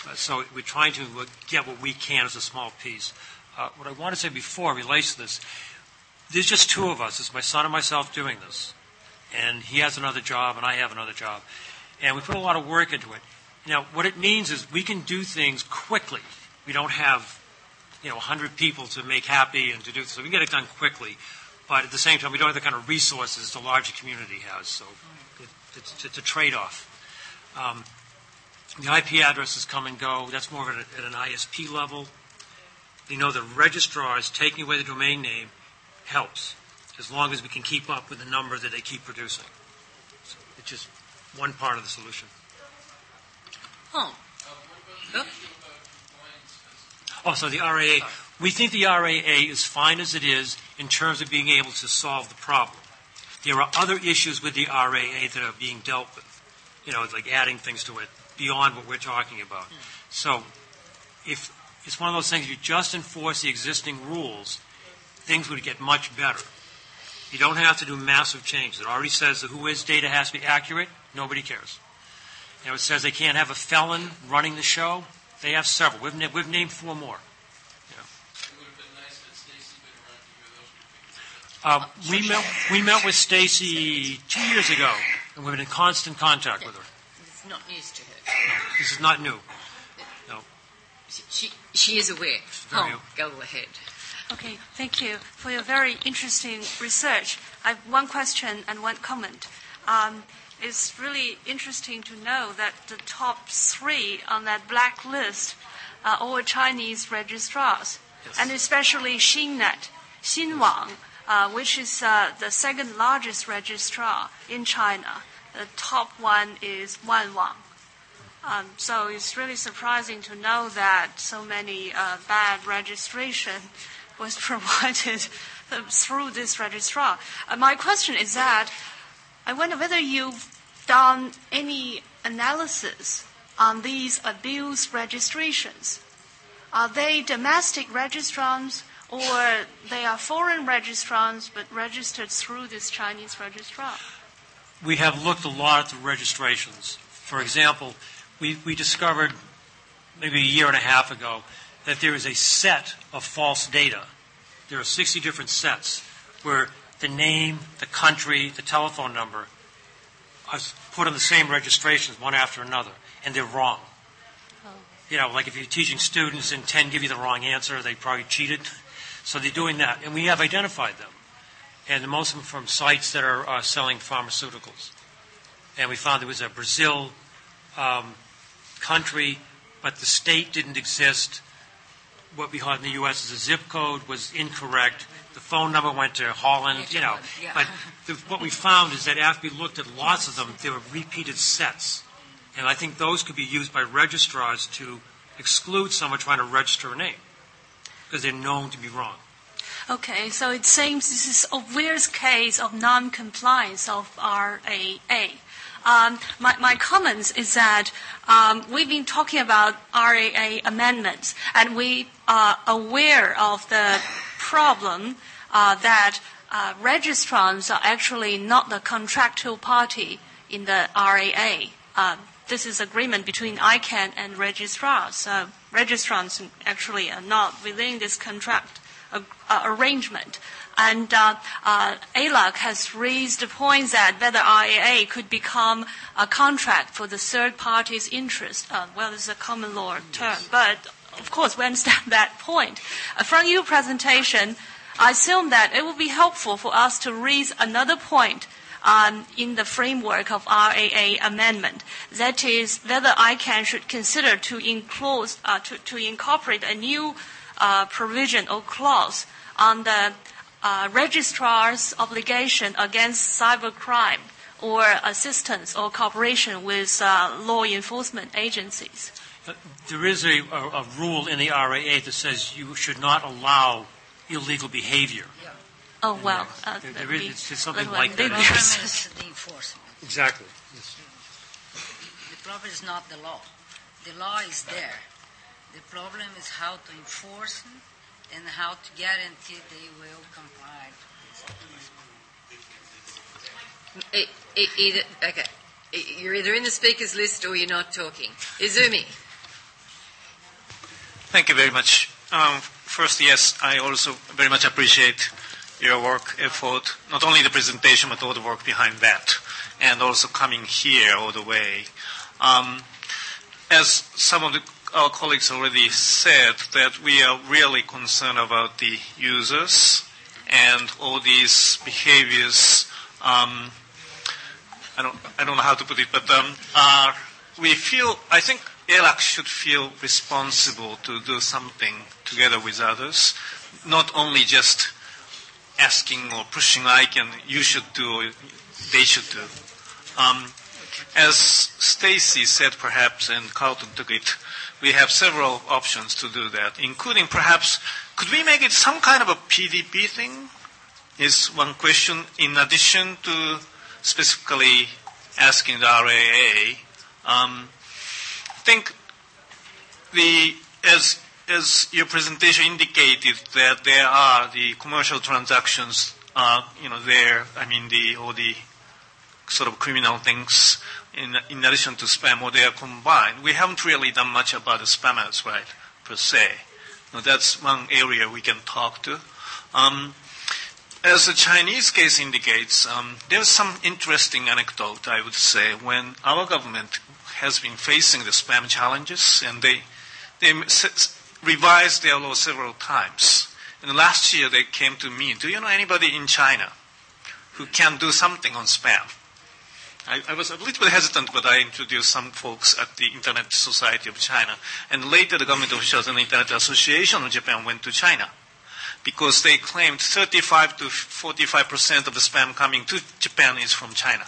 Uh, so we're trying to uh, get what we can as a small piece. Uh, what I want to say before relates to this, there's just two of us. It's my son and myself doing this. And he has another job and I have another job. And we put a lot of work into it. Now, what it means is we can do things quickly. We don't have, you know, one hundred people to make happy and to do so. We can get it done quickly. But at the same time, we don't have the kind of resources the larger community has. So it, it's, it's a trade-off. Um, the I P addresses come and go. That's more at, a, at an I S P level. You know, the registrars taking away the domain name helps, as long as we can keep up with the number that they keep producing. So it's just one part of the solution. Oh. Oh. Oh, so the R A A. We think the R A A is fine as it is in terms of being able to solve the problem. There are other issues with the R A A that are being dealt with. You know, it's like adding things to it beyond what we're talking about. Mm. So if it's one of those things, if you just enforce the existing rules, things would get much better. You don't have to do massive changes. It already says the Who Is data has to be accurate. Nobody cares. You know, it says they can't have a felon running the show. They have several. We've, na- we've named four more. You know. It would have been nice had Stacy been around to hear those two things. Uh, we met we met with Stacy two years ago, and we've been in constant contact with her. It's not news to her. No, this is not new. No. She, she is aware. Very Oh, go ahead. Okay, thank you for your very interesting research. I have one question and one comment. Um, it's really interesting to know that the top three on that black list are all Chinese registrars, Yes. and especially Xinnet, Xinwang, uh, which is uh, the second largest registrar in China. The top one is Wanwang. Um, so it's really surprising to know that so many uh, bad registration was provided uh, through this registrar. Uh, my question is that I wonder whether you've done any analysis on these abuse registrations. Are they domestic registrants or they are foreign registrants but registered through this Chinese registrar? We have looked a lot at the registrations. For example, we, we discovered maybe a year and a half ago that there is a set of false data. There are sixty different sets where the name, the country, the telephone number are put on the same registrations one after another, and they're wrong. Oh. You know, like if you're teaching students and ten give you the wrong answer, they probably cheated. So they're doing that, and we have identified them. And most of them from sites that are uh, selling pharmaceuticals. And we found there was a Brazil um, country, but the state didn't exist. What we had in the U S as a zip code was incorrect. The phone number went to Holland, you know. Yeah. But the, what we found is that after we looked at lots of them, there were repeated sets. And I think those could be used by registrars to exclude someone trying to register a name because they're known to be wrong. Okay, so it seems this is a weird case of non-compliance of R A A. Um, my, my comments is that um, we've been talking about R A A amendments, and we are aware of the problem uh, that uh, registrants are actually not the contractual party in the R A A. Um, this is agreement between I C A N and registrars. Uh, registrants actually are not within this contract uh, uh, arrangement. And uh, uh, A L A C has raised the point that whether R A A could become a contract for the third party's interest. Uh, well, it's a common law term, but of course we understand that point. Uh, from your presentation, I assume that it would be helpful for us to raise another point um, in the framework of R A A amendment. That is, whether I C A N should consider to include, uh, to, to incorporate a new uh, provision or clause on the Uh, registrar's obligation against cybercrime or assistance or cooperation with uh, law enforcement agencies. There is a, a, a rule in the R A A that says you should not allow illegal behavior. Oh, well. Uh, there, there is it's something little like that. The problem is the enforcement. Exactly. Yes. The problem is not the law. The law is there. The problem is how to enforce it and how to guarantee they will comply. E- e- either, okay. E- You're either in the speaker's list or you're not talking. Izumi. Thank you very much. Um, first, yes, I also very much appreciate your work, effort, not only the presentation, but all the work behind that, and also coming here all the way. Um, as some of the, our colleagues already said, that we are really concerned about the users and all these behaviors. Um, I don't, I don't know how to put it, but um, uh, we feel, I think A L A C should feel responsible to do something together with others, not only just asking or pushing like, and you should do, or they should do. Um, as Stacy said, perhaps, and Carlton took it, we have several options to do that, including perhaps, could we make it some kind of a P D P thing? Is one question, in addition to specifically asking the R A A. Um, I think the, as as your presentation indicated, that there are the commercial transactions, uh, you know, there. I mean, the all the sort of criminal things in in addition to spam, or they are combined. We haven't really done much about the spammers, right, per se. Now, that's one area we can talk to. Um, as the Chinese case indicates, um, there's some interesting anecdote, I would say, when our government has been facing the spam challenges, and they they revised their law several times. And last year they came to me, do you know anybody in China who can do something on spam? I, I was a little bit hesitant, but I introduced some folks at the Internet Society of China. And later the government officials and the Internet Association of Japan went to China because they claimed thirty-five to forty-five percent of the spam coming to Japan is from China.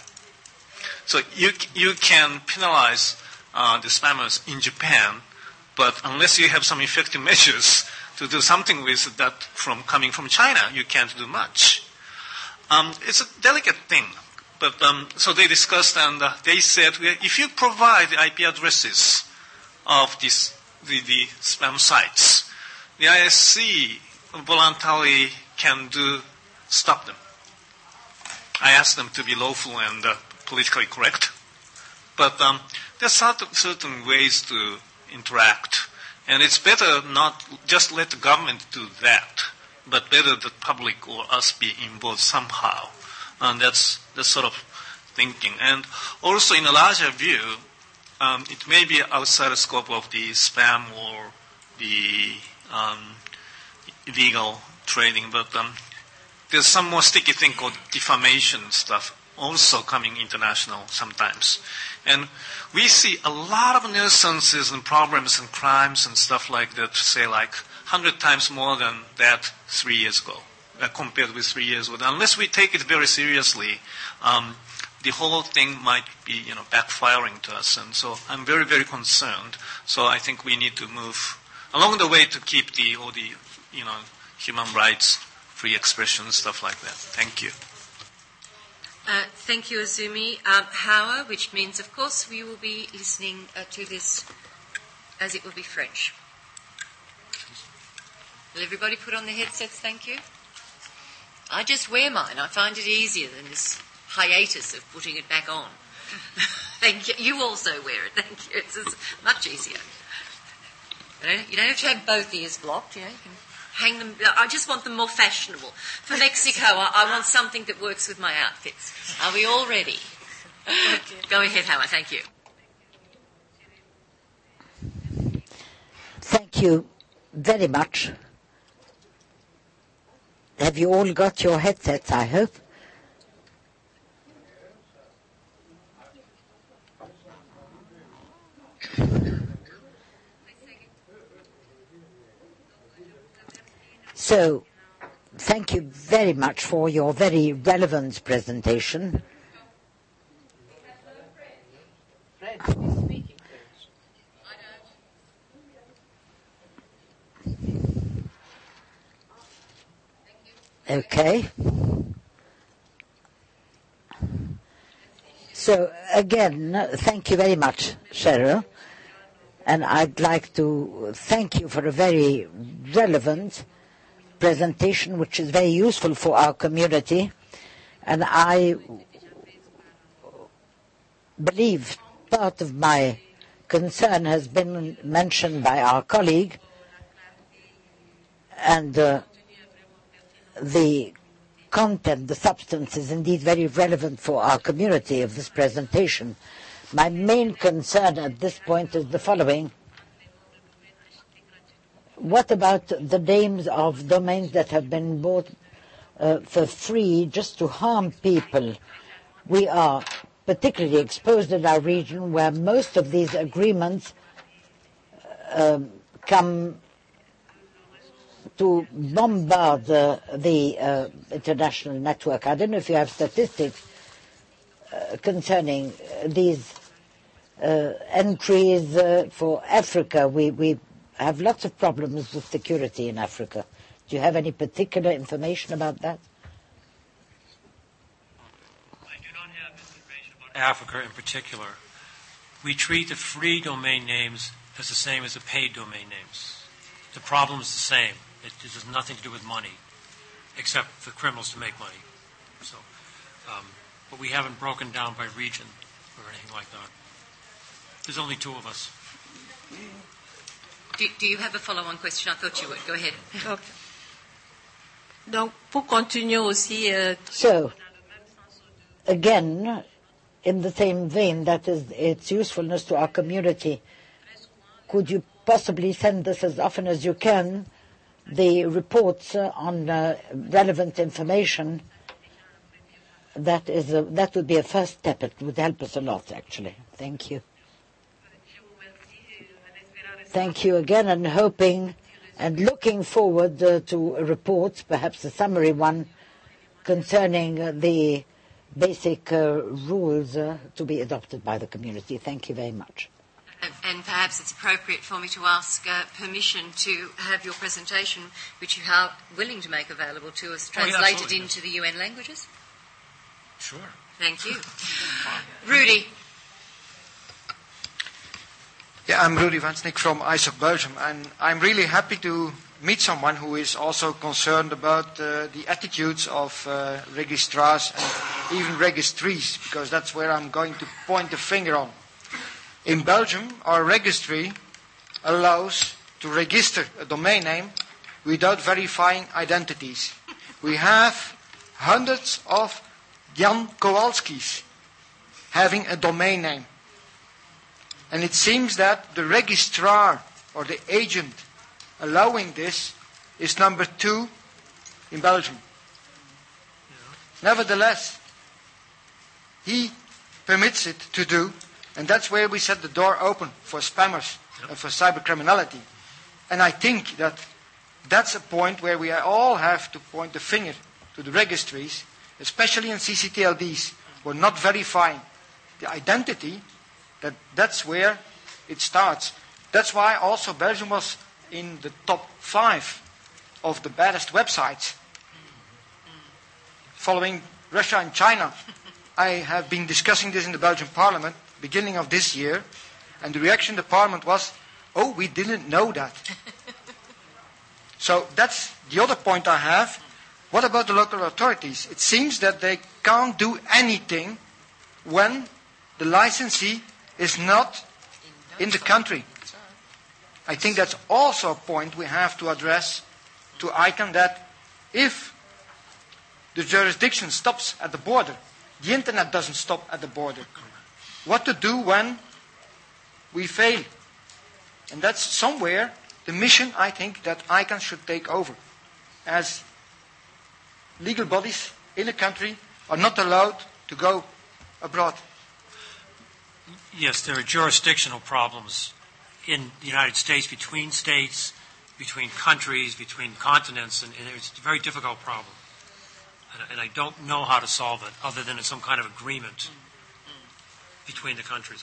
So you you can penalize uh, the spammers in Japan, but unless you have some effective measures to do something with that from coming from China, you can't do much. Um, it's a delicate thing. But um, so they discussed, and uh, they said, if you provide the I P addresses of this, the, the spam sites, the I S C voluntarily can do stop them. I asked them to be lawful and uh, politically correct, but um, there's certain, certain ways to interact, and it's better not just let the government do that, but better the public or us be involved somehow. And that's the sort of thinking. And also in a larger view, um, it may be outside the scope of the spam or the um, illegal trading, but um, there's some more sticky thing called defamation stuff also coming international sometimes. And we see a lot of nuisances and problems and crimes and stuff like that, say like one hundred times more than that three years ago. Uh, compared with three years ago. Unless we take it very seriously, um, the whole thing might be, you know, backfiring to us. And so I'm very, very concerned. So I think we need to move along the way to keep the all the, you know, human rights, free expression, stuff like that. Thank you. Uh, thank you, Azumi. Um, Hawa, which means, of course, we will be listening uh, to this as it will be French. Will everybody put on their headsets? Thank you. I just wear mine. I find it easier than this hiatus of putting it back on. Thank you. You also wear it. Thank you. It's just much easier. You don't, you don't have to have both ears blocked. You know, you can hang them. I just want them more fashionable. For Mexico, I, I want something that works with my outfits. Are we all ready? Go ahead, Howard. Thank you. Thank you very much. Have you all got your headsets, I hope? So, thank you very much for your very relevant presentation. Okay. So again, thank you very much, Cheryl. And I'd like to thank you for a very relevant presentation, which is very useful for our community. And I believe part of my concern has been mentioned by our colleague, and uh, the content, the substance is indeed very relevant for our community of this presentation. My main concern at this point is the following. What about the names of domains that have been bought uh, for free just to harm people? We are particularly exposed in our region where most of these agreements uh, come to bombard uh, the uh, international network. I don't know if you have statistics uh, concerning uh, these uh, entries uh, for Africa. We, we have lots of problems with security in Africa. Do you have any particular information about that? I do not have information about Africa in particular. We treat the free domain names as the same as the paid domain names. The problem is the same. It has nothing to do with money, except for criminals to make money. So, um, but we haven't broken down by region or anything like that. There's only two of us. Do, do you have a follow-on question? I thought you would. Go ahead. Okay. Donc, pour continuer aussi. Euh... So, again, in the same vein, that is its usefulness to our community, could you possibly send us as often as you can the reports uh, on uh, relevant information? That is a, that would be a first step. It would help us a lot, actually. Thank you. Thank you again, and hoping and looking forward uh, to a report, perhaps a summary one, concerning uh, the basic uh, rules uh, to be adopted by the community. Thank you very much. And, and perhaps it's appropriate for me to ask uh, permission to have your presentation, which you are willing to make available to us, translated oh, yeah, into the U N languages? Sure. Thank you. Rudy. Yeah, I'm Rudy Van Snick from I S O C Belgium, and I'm really happy to meet someone who is also concerned about uh, the attitudes of uh, registrars and even registries, because that's where I'm going to point the finger on. In Belgium, our registry allows to register a domain name without verifying identities. We have hundreds of Jan Kowalskis having a domain name. And it seems that the registrar or the agent allowing this is number two in Belgium. Yeah. Nevertheless, he permits it to do, and that's where we set the door open for spammers yep. and for cyber criminality. And I think that that's a point where we all have to point the finger to the registries, especially in C C T L Ds, who are not verifying the identity. That that's where it starts. That's why also Belgium was in the top five of the baddest websites. Following Russia and China. I have been discussing this in the Belgian Parliament beginning of this year, and the reaction in the Parliament was, oh, we didn't know that. So that's the other point I have. What about the local authorities? It seems that they can't do anything when the licensee is not in the country. I think that's also a point we have to address to I C A N, that if the jurisdiction stops at the border, the internet doesn't stop at the border. What to do when we fail? And that's somewhere the mission, I think, that I C A N should take over. As legal bodies in a country are not allowed to go abroad. Yes, there are jurisdictional problems in the United States, between states, between countries, between continents, and, and it's a very difficult problem. And, and I don't know how to solve it other than in some kind of agreement between the countries.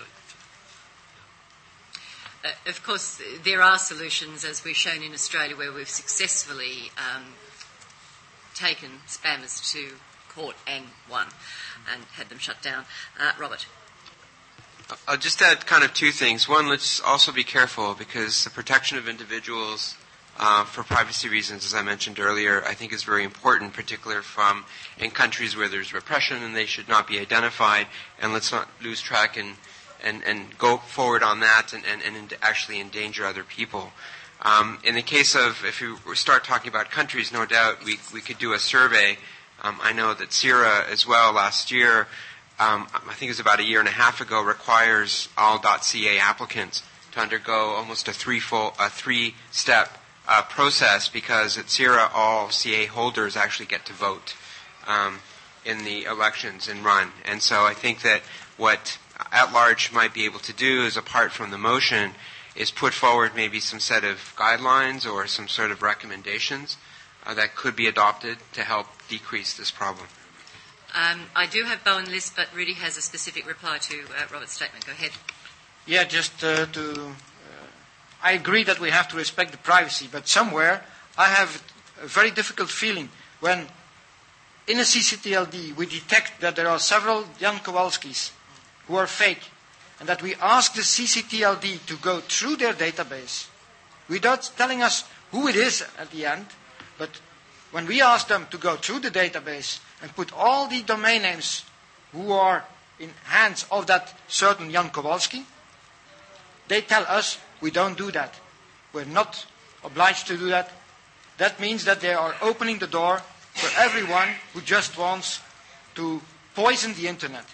Uh, of course, there are solutions, as we've shown in Australia, where we've successfully um, taken spammers to court and won and had them shut down. Uh, Robert. I'll just add kind of two things. One, let's also be careful, because the protection of individuals uh, for privacy reasons, as I mentioned earlier, I think is very important, particularly from in countries where there's repression and they should not be identified. And let's not lose track and, and, and go forward on that and, and, and actually endanger other people. Um, in the case of, if you start talking about countries, no doubt we, we could do a survey. Um, I know that C I R A as well last year, um, I think it was about a year and a half ago, requires all .ca applicants to undergo almost a three-full, a three-step uh, process, because at C I R A all C A holders actually get to vote um, in the elections and run. And so I think that what At Large might be able to do is, apart from the motion, is put forward maybe some set of guidelines or some sort of recommendations uh, that could be adopted to help decrease this problem. Um, I do have Bo on the list, but Rudy has a specific reply to uh, Robert's statement. Go ahead. Yeah, just uh, to... Uh, I agree that we have to respect the privacy, but somewhere I have a very difficult feeling when in a C C T L D we detect that there are several Jan Kowalskis who are fake, and that we ask the C C T L D to go through their database without telling us who it is at the end, but when we ask them to go through the database and put all the domain names who are in hands of that certain Jan Kowalski, they tell us we don't do that. We're not obliged to do that. That means that they are opening the door for everyone who just wants to poison the internet.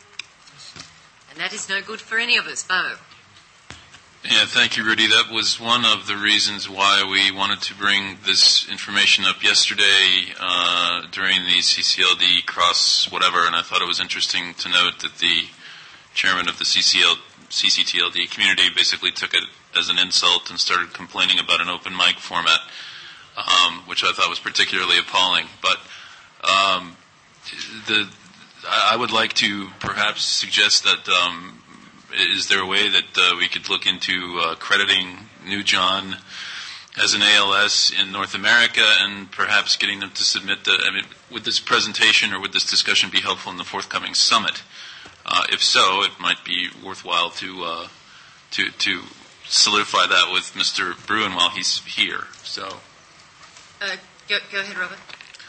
And that is no good for any of us. Bo. Yeah, thank you, Rudy. That was one of the reasons why we wanted to bring this information up yesterday uh, during the C C L D cross whatever, and I thought it was interesting to note that the chairman of the C C T L D community basically took it as an insult and started complaining about an open mic format, um, which I thought was particularly appalling. But um, the I would like to perhaps suggest that um, is there a way that uh, we could look into uh, crediting New John as an A L S in North America and perhaps getting them to submit the, I mean, would this presentation or would this discussion be helpful in the forthcoming summit? Uh, if so, it might be worthwhile to uh, to to solidify that with Mister Bruin while he's here. So, uh, go, go ahead, Robert.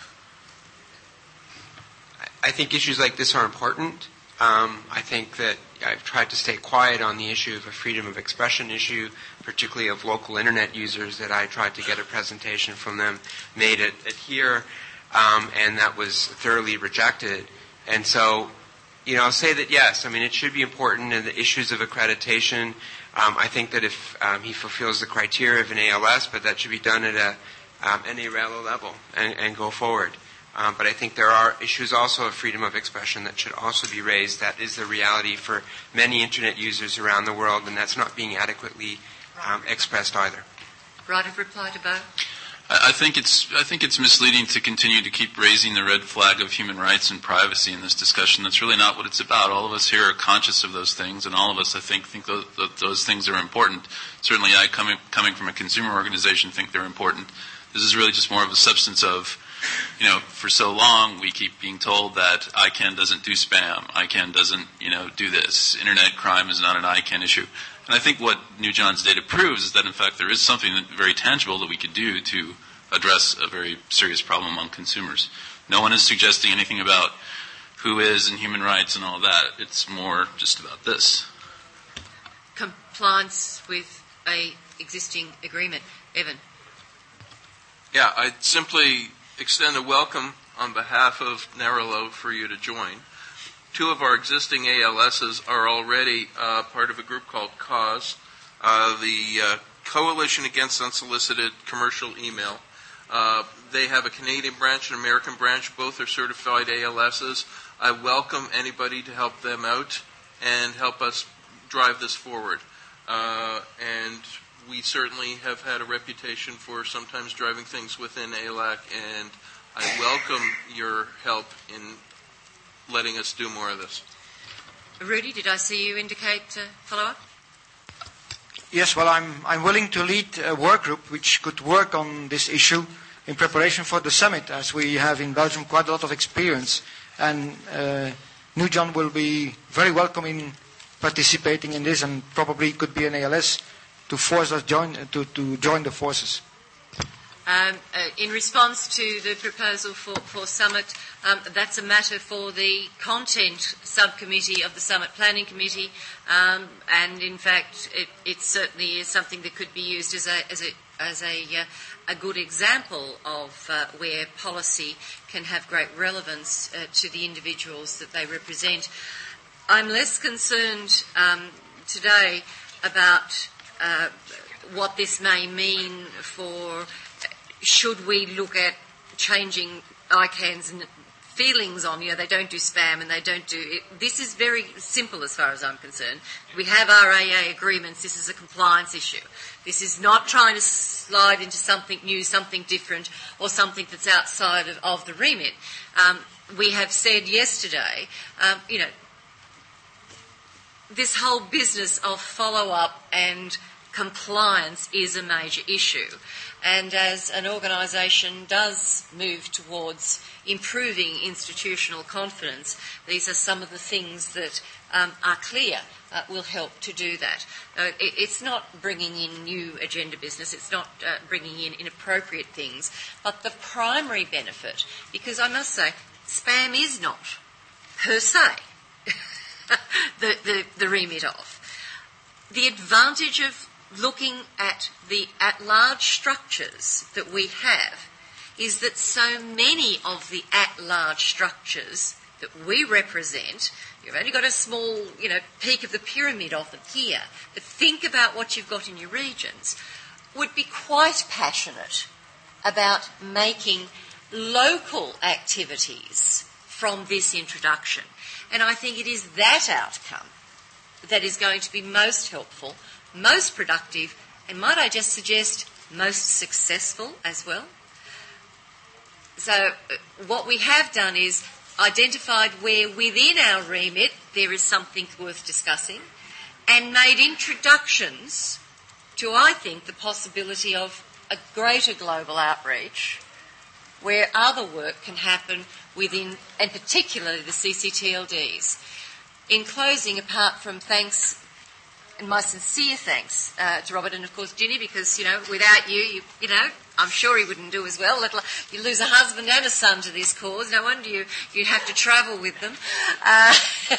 I think issues like this are important. Um, I think that I've tried to stay quiet on the issue of a freedom of expression issue, particularly of local internet users, that I tried to get a presentation from them made at, at here, um, and that was thoroughly rejected. And so, you know, I'll say that yes, I mean, it should be important in the issues of accreditation. Um, I think that if um, he fulfills the criteria of an A L S, but that should be done at a um, N A R A L level and, and go forward. Um, but I think there are issues also of freedom of expression that should also be raised. That is the reality for many internet users around the world, and that's not being adequately um, expressed either. Right of reply to Bo? I think it's I think it's misleading to continue to keep raising the red flag of human rights and privacy in this discussion. That's really not what it's about. All of us here are conscious of those things, and all of us, I think, think those, those things are important. Certainly, I, coming coming from a consumer organization, think they're important. This is really just more of a substance of, you know, for so long we keep being told that I CANN doesn't do spam, I CANN doesn't, you know, do this. Internet crime is not an I CANN issue. And I think what New John's data proves is that, in fact, there is something that, very tangible that we could do to address a very serious problem among consumers. No one is suggesting anything about who is and human rights and all that. It's more just about this. Compliance with a existing agreement. Evan. Yeah, I'd simply extend a welcome on behalf of Narilo for you to join. Two of our existing A L Ss are already uh, part of a group called CAUSE, uh, the uh, Coalition Against Unsolicited Commercial Email. Uh, they have a Canadian branch and an American branch. Both are certified A L Ss. I welcome anybody to help them out and help us drive this forward. Uh, and we certainly have had a reputation for sometimes driving things within A L A C, and I welcome your help in letting us do more of this. Rudy, did I see you indicate uh, follow-up? Yes, well, I'm, I'm willing to lead a work group which could work on this issue in preparation for the summit, as we have in Belgium quite a lot of experience. And uh, New John will be very welcome in participating in this, and probably could be an A L S to force us join, to, to join the forces. Um, uh, in response to the proposal for, for Summit, um, that's a matter for the content subcommittee of the Summit Planning Committee, um, and in fact, it, it certainly is something that could be used as a as a as a, uh, a good example of uh, where policy can have great relevance uh, to the individuals that they represent. I'm less concerned um, today about uh, what this may mean for. Should we look at changing I CAN's feelings on, you know, they don't do spam and they don't do it. This is very simple as far as I'm concerned. We have R A A agreements. This is a compliance issue. This is not trying to slide into something new, something different, or something that's outside of, of the remit. Um, we have said yesterday, um, you know, this whole business of follow-up and compliance is a major issue. And as an organisation does move towards improving institutional confidence, these are some of the things that um, are clear uh, will help to do that. Uh, it, it's not bringing in new agenda business, it's not uh, bringing in inappropriate things, but the primary benefit, because I must say, spam is not, per se, the, the, the remit of. The advantage of looking at the at-large structures that we have is that so many of the at-large structures that we represent, you've only got a small, you know, peak of the pyramid of them here, but think about what you've got in your regions, would be quite passionate about making local activities from this introduction. And I think it is that outcome that is going to be most helpful, most productive, and might I just suggest, most successful as well. So uh, what we have done is identified where within our remit there is something worth discussing and made introductions to, I think, the possibility of a greater global outreach where other work can happen within, and particularly the C C T L Ds. In closing, apart from thanks, and my sincere thanks uh, to Robert and, of course, Ginny, because, you know, without you, you, you know, I'm sure he wouldn't do as well. You lose a husband and a son to this cause. No wonder you, you'd have to travel with them. Uh,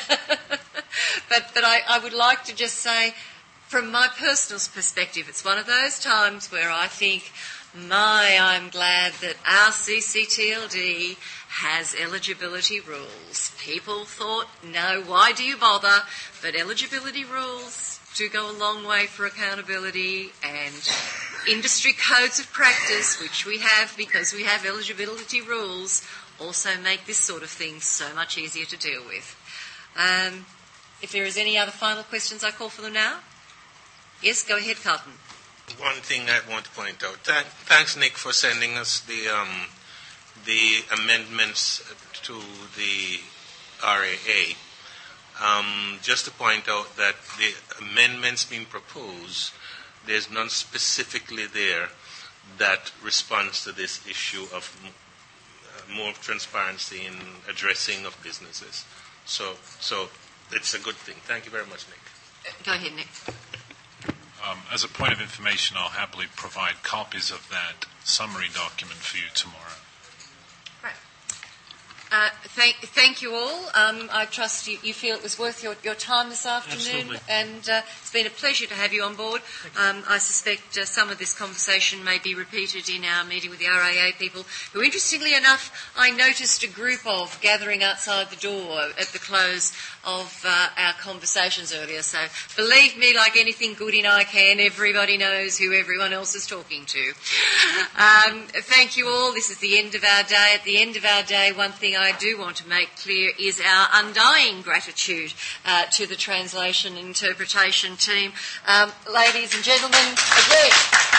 but but I, I would like to just say, from my personal perspective, it's one of those times where I think, my, I'm glad that our C C T L D has eligibility rules. People thought, no, why do you bother? But eligibility rules do go a long way for accountability, and industry codes of practice, which we have because we have eligibility rules, also make this sort of thing so much easier to deal with. Um, if there is any other final questions, I call for them now. Yes, go ahead, Carlton. One thing I want to point out. Th- thanks, Nick, for sending us the um, the amendments to the R A A. Um, just to point out that the amendments being proposed, there's none specifically there that responds to this issue of m- uh, more transparency in addressing of businesses. So, so it's a good thing. Thank you very much, Nick. Go ahead, Nick. Um, as a point of information, I'll happily provide copies of that summary document for you tomorrow. Right. Uh, thank, thank you all. Um, I trust you, you feel it was worth your, your time this afternoon. Absolutely. And uh, it's been a pleasure to have you on board. Um, I suspect uh, some of this conversation may be repeated in our meeting with the R A A people, who, interestingly enough, I noticed a group of gathering outside the door at the close of uh, our conversations earlier. So believe me, like anything good in I CAN, everybody knows who everyone else is talking to. Um, thank you all. This is the end of our day. At the end of our day, one thing I do want to make clear is our undying gratitude uh, to the translation and interpretation team. Um, ladies and gentlemen, again,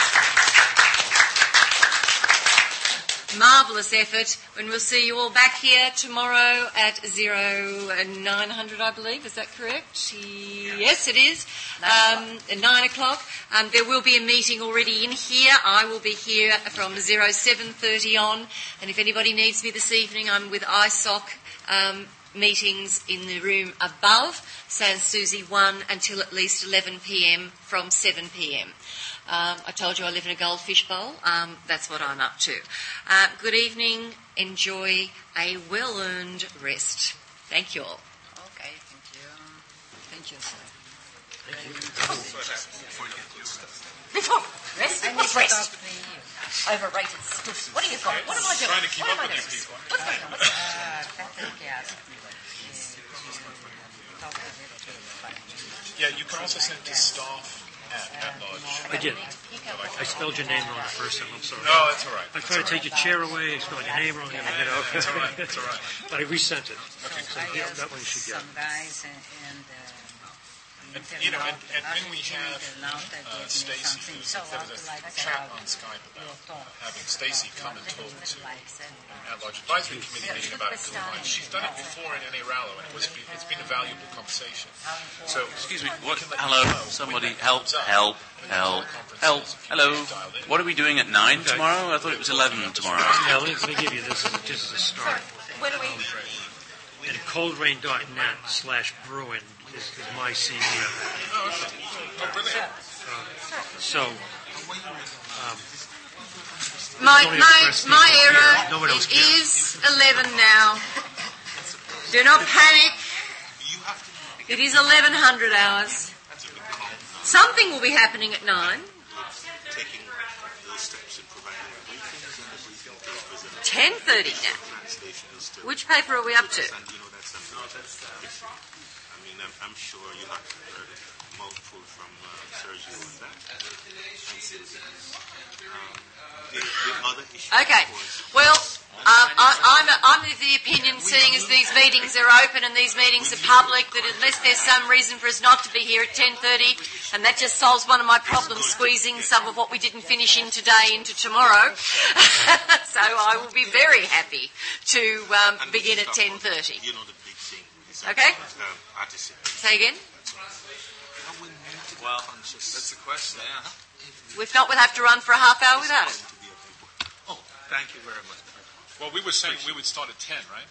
marvellous effort, and we'll see you all back here tomorrow at zero nine hundred, I believe. Is that correct? Yes, it is. Um, at nine o'clock. Um, there will be a meeting already in here. I will be here from zero seven thirty on, and if anybody needs me this evening, I'm with I S O C um, meetings in the room above, Sans Souci one, until at least eleven p.m. from seven p.m. Um, I told you I live in a goldfish bowl. Um, that's what I'm up to. Uh, good evening. Enjoy a well-earned rest. Thank you all. Okay, thank you. Thank you, sir. Before rest, I need what's to rest? talk to you. Overrated stuff. What are you got? What am I doing? Trying to keep what up am I with doing? you people. What's going on? What's going on? Uh, Patrick asked me to talk a little bit about it. Yeah, you can also send it to staff at, at large. I did. I spelled your name wrong the first time. I'm sorry. No, that's all right. I tried to take your chair away. I spelled your name wrong. I mean, you know. That's all right. That's all right. But I resent it. Okay, So I yeah, asked that one you should get. some guys and, and uh, And, you know, and, and when we have uh, uh, Stacey, so there was a chat on Skype about having Stacey come and talk to an at-large advisory committee meeting about Blue Line. She's done it before in N A Rallo, and it was it's been a valuable conversation. So, excuse me. What? Hello, somebody. Help! Help! Help! Help! Hello. What are we doing at nine tomorrow? I thought it was eleven tomorrow. Yeah, let me, let me give you this. Just as a start. When are we? And coldrain dot net slash Bruin is, is my C D. oh, okay. Oh, brilliant. Uh, so, um, My only my express my people error here. No one else it cares. is eleven now. Do not panic. It is eleven hundred hours. Something will be happening at nine. Taking those steps and providing briefings and the briefing papers and Ten thirty now. translation is still. Which paper are we up to? And you know that's something that's different. I mean, I'm, I'm sure you have heard a mouthful from uh, Sergio on that. And Sylvia. Um, the, the other issue, Okay. of course, Well, um, I, I'm, I'm of the opinion, seeing as these meetings are open and these meetings are public, that unless there's some reason for us not to be here at ten thirty, and that just solves one of my problems, squeezing some of what we didn't finish in today into tomorrow. So I will be very happy to um, begin at ten thirty. you know the big thing. is Okay. Um, participation. Say again? And we need to be Well, conscious. that's the question. Yeah. If not, we'll have to run for a half hour without it. Oh, thank you very much. Well, we were saying we would start at ten, right?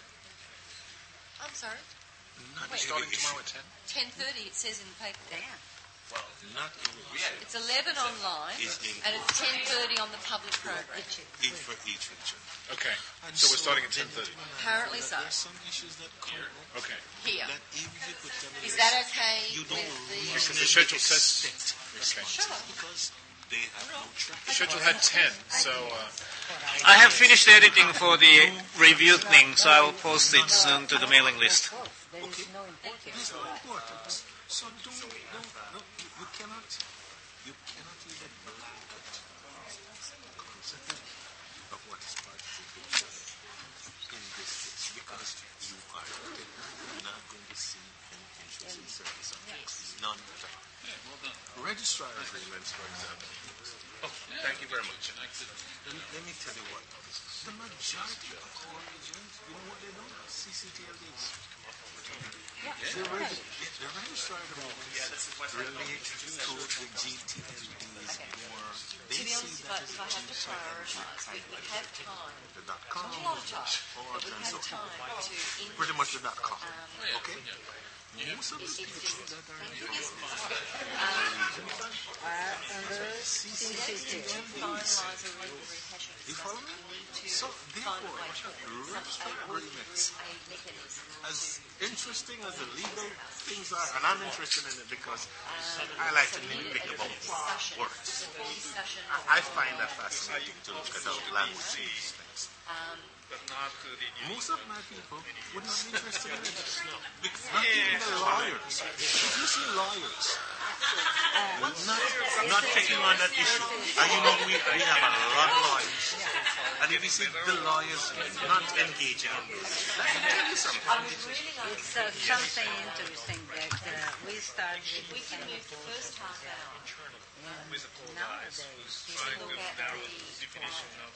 I'm sorry. Not We're starting tomorrow at ten? ten thirty, it says in the paper. Well, not every It's eleven online, and it's ten thirty on the public program. each for each feature. Okay. So we're starting at ten thirty. Apparently so. There are some issues that come up Okay. Here. that even if you put them in Is the- that okay you don't with the... Because the schedule says- Okay. Because they have no track. The schedule had ten, so uh, I have finished editing for the review thing, so I will post it soon to the mailing list. There is no importance It's to not that. important. So don't, don't, no, you, you cannot, you cannot even blank the concept of what is part of the picture in this case, because you are not going to see any interesting service objects, none at all. Registrar agreements, for example. Oh, thank you very much. Let me, let me tell you what. The majority of all agents, you know what they do? C C T L Ds. The, reg- the registrar agreements relate to the G T L Ds more. To be honest, if I, if I have to prioritise, we, we have time. The dot com. Not a lot of time, Or but we have so time forth. to... In, Pretty much the dot com. um, Okay? Most of the people that are in the C C T. You follow me? So, therefore, registrar agreements, as interesting as the legal things are, and I'm interested in it because I like to nitpick about words. I find that fascinating to look at how language is things. Most of my people would not be interested in it. Because not even the lawyers. If you see lawyers not, not taking on that issue, and you know we, we have a lot of lawyers, and if you see the lawyers not engaging in this, that can tell you something. It's uh, something interesting that uh, we started with we can move the first half hour. nowadays people look at the definition of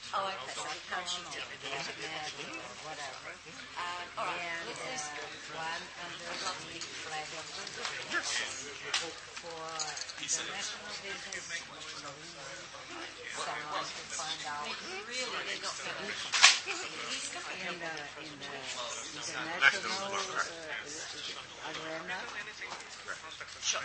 Oh, okay, so we can't shoot it or whatever. Uh, all right, and uh, one under the flag of Brazil. For international business, someone to find out really they got the in the in the international uh, arena. Sure.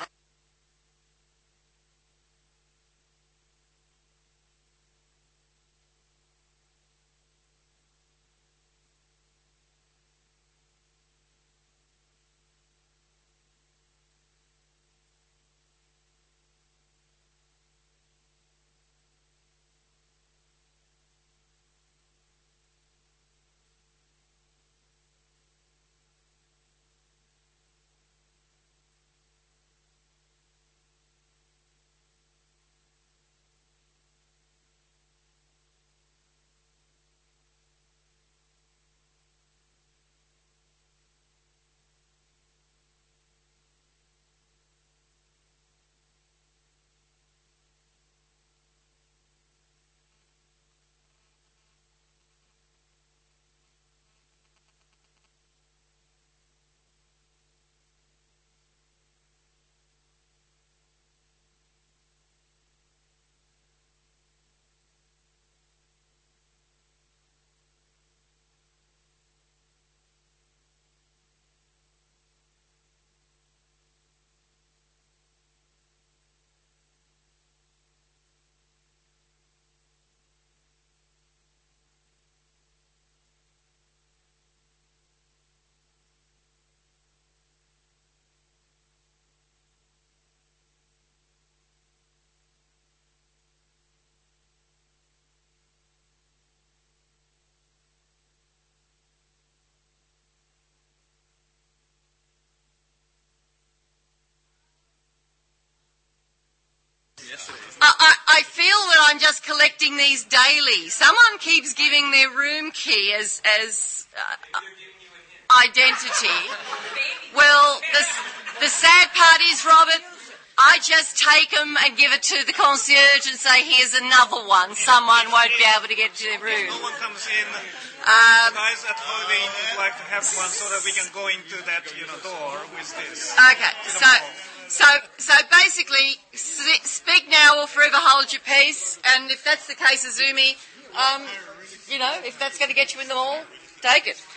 I, I, I feel that I'm just collecting these daily. Someone keeps giving their room key as as uh, identity. Well, the, the sad part is, Robert, I just take them and give it to the concierge and say, here's another one. Someone won't be able to get to their room. No one comes in. Um, guys at Holiday Inn would like to have one so that we can go into that, you know, door with this. Okay, so so so basically, speak now or forever hold your peace. And if that's the case, Azumi, um, you know, if that's going to get you in the mall, take it.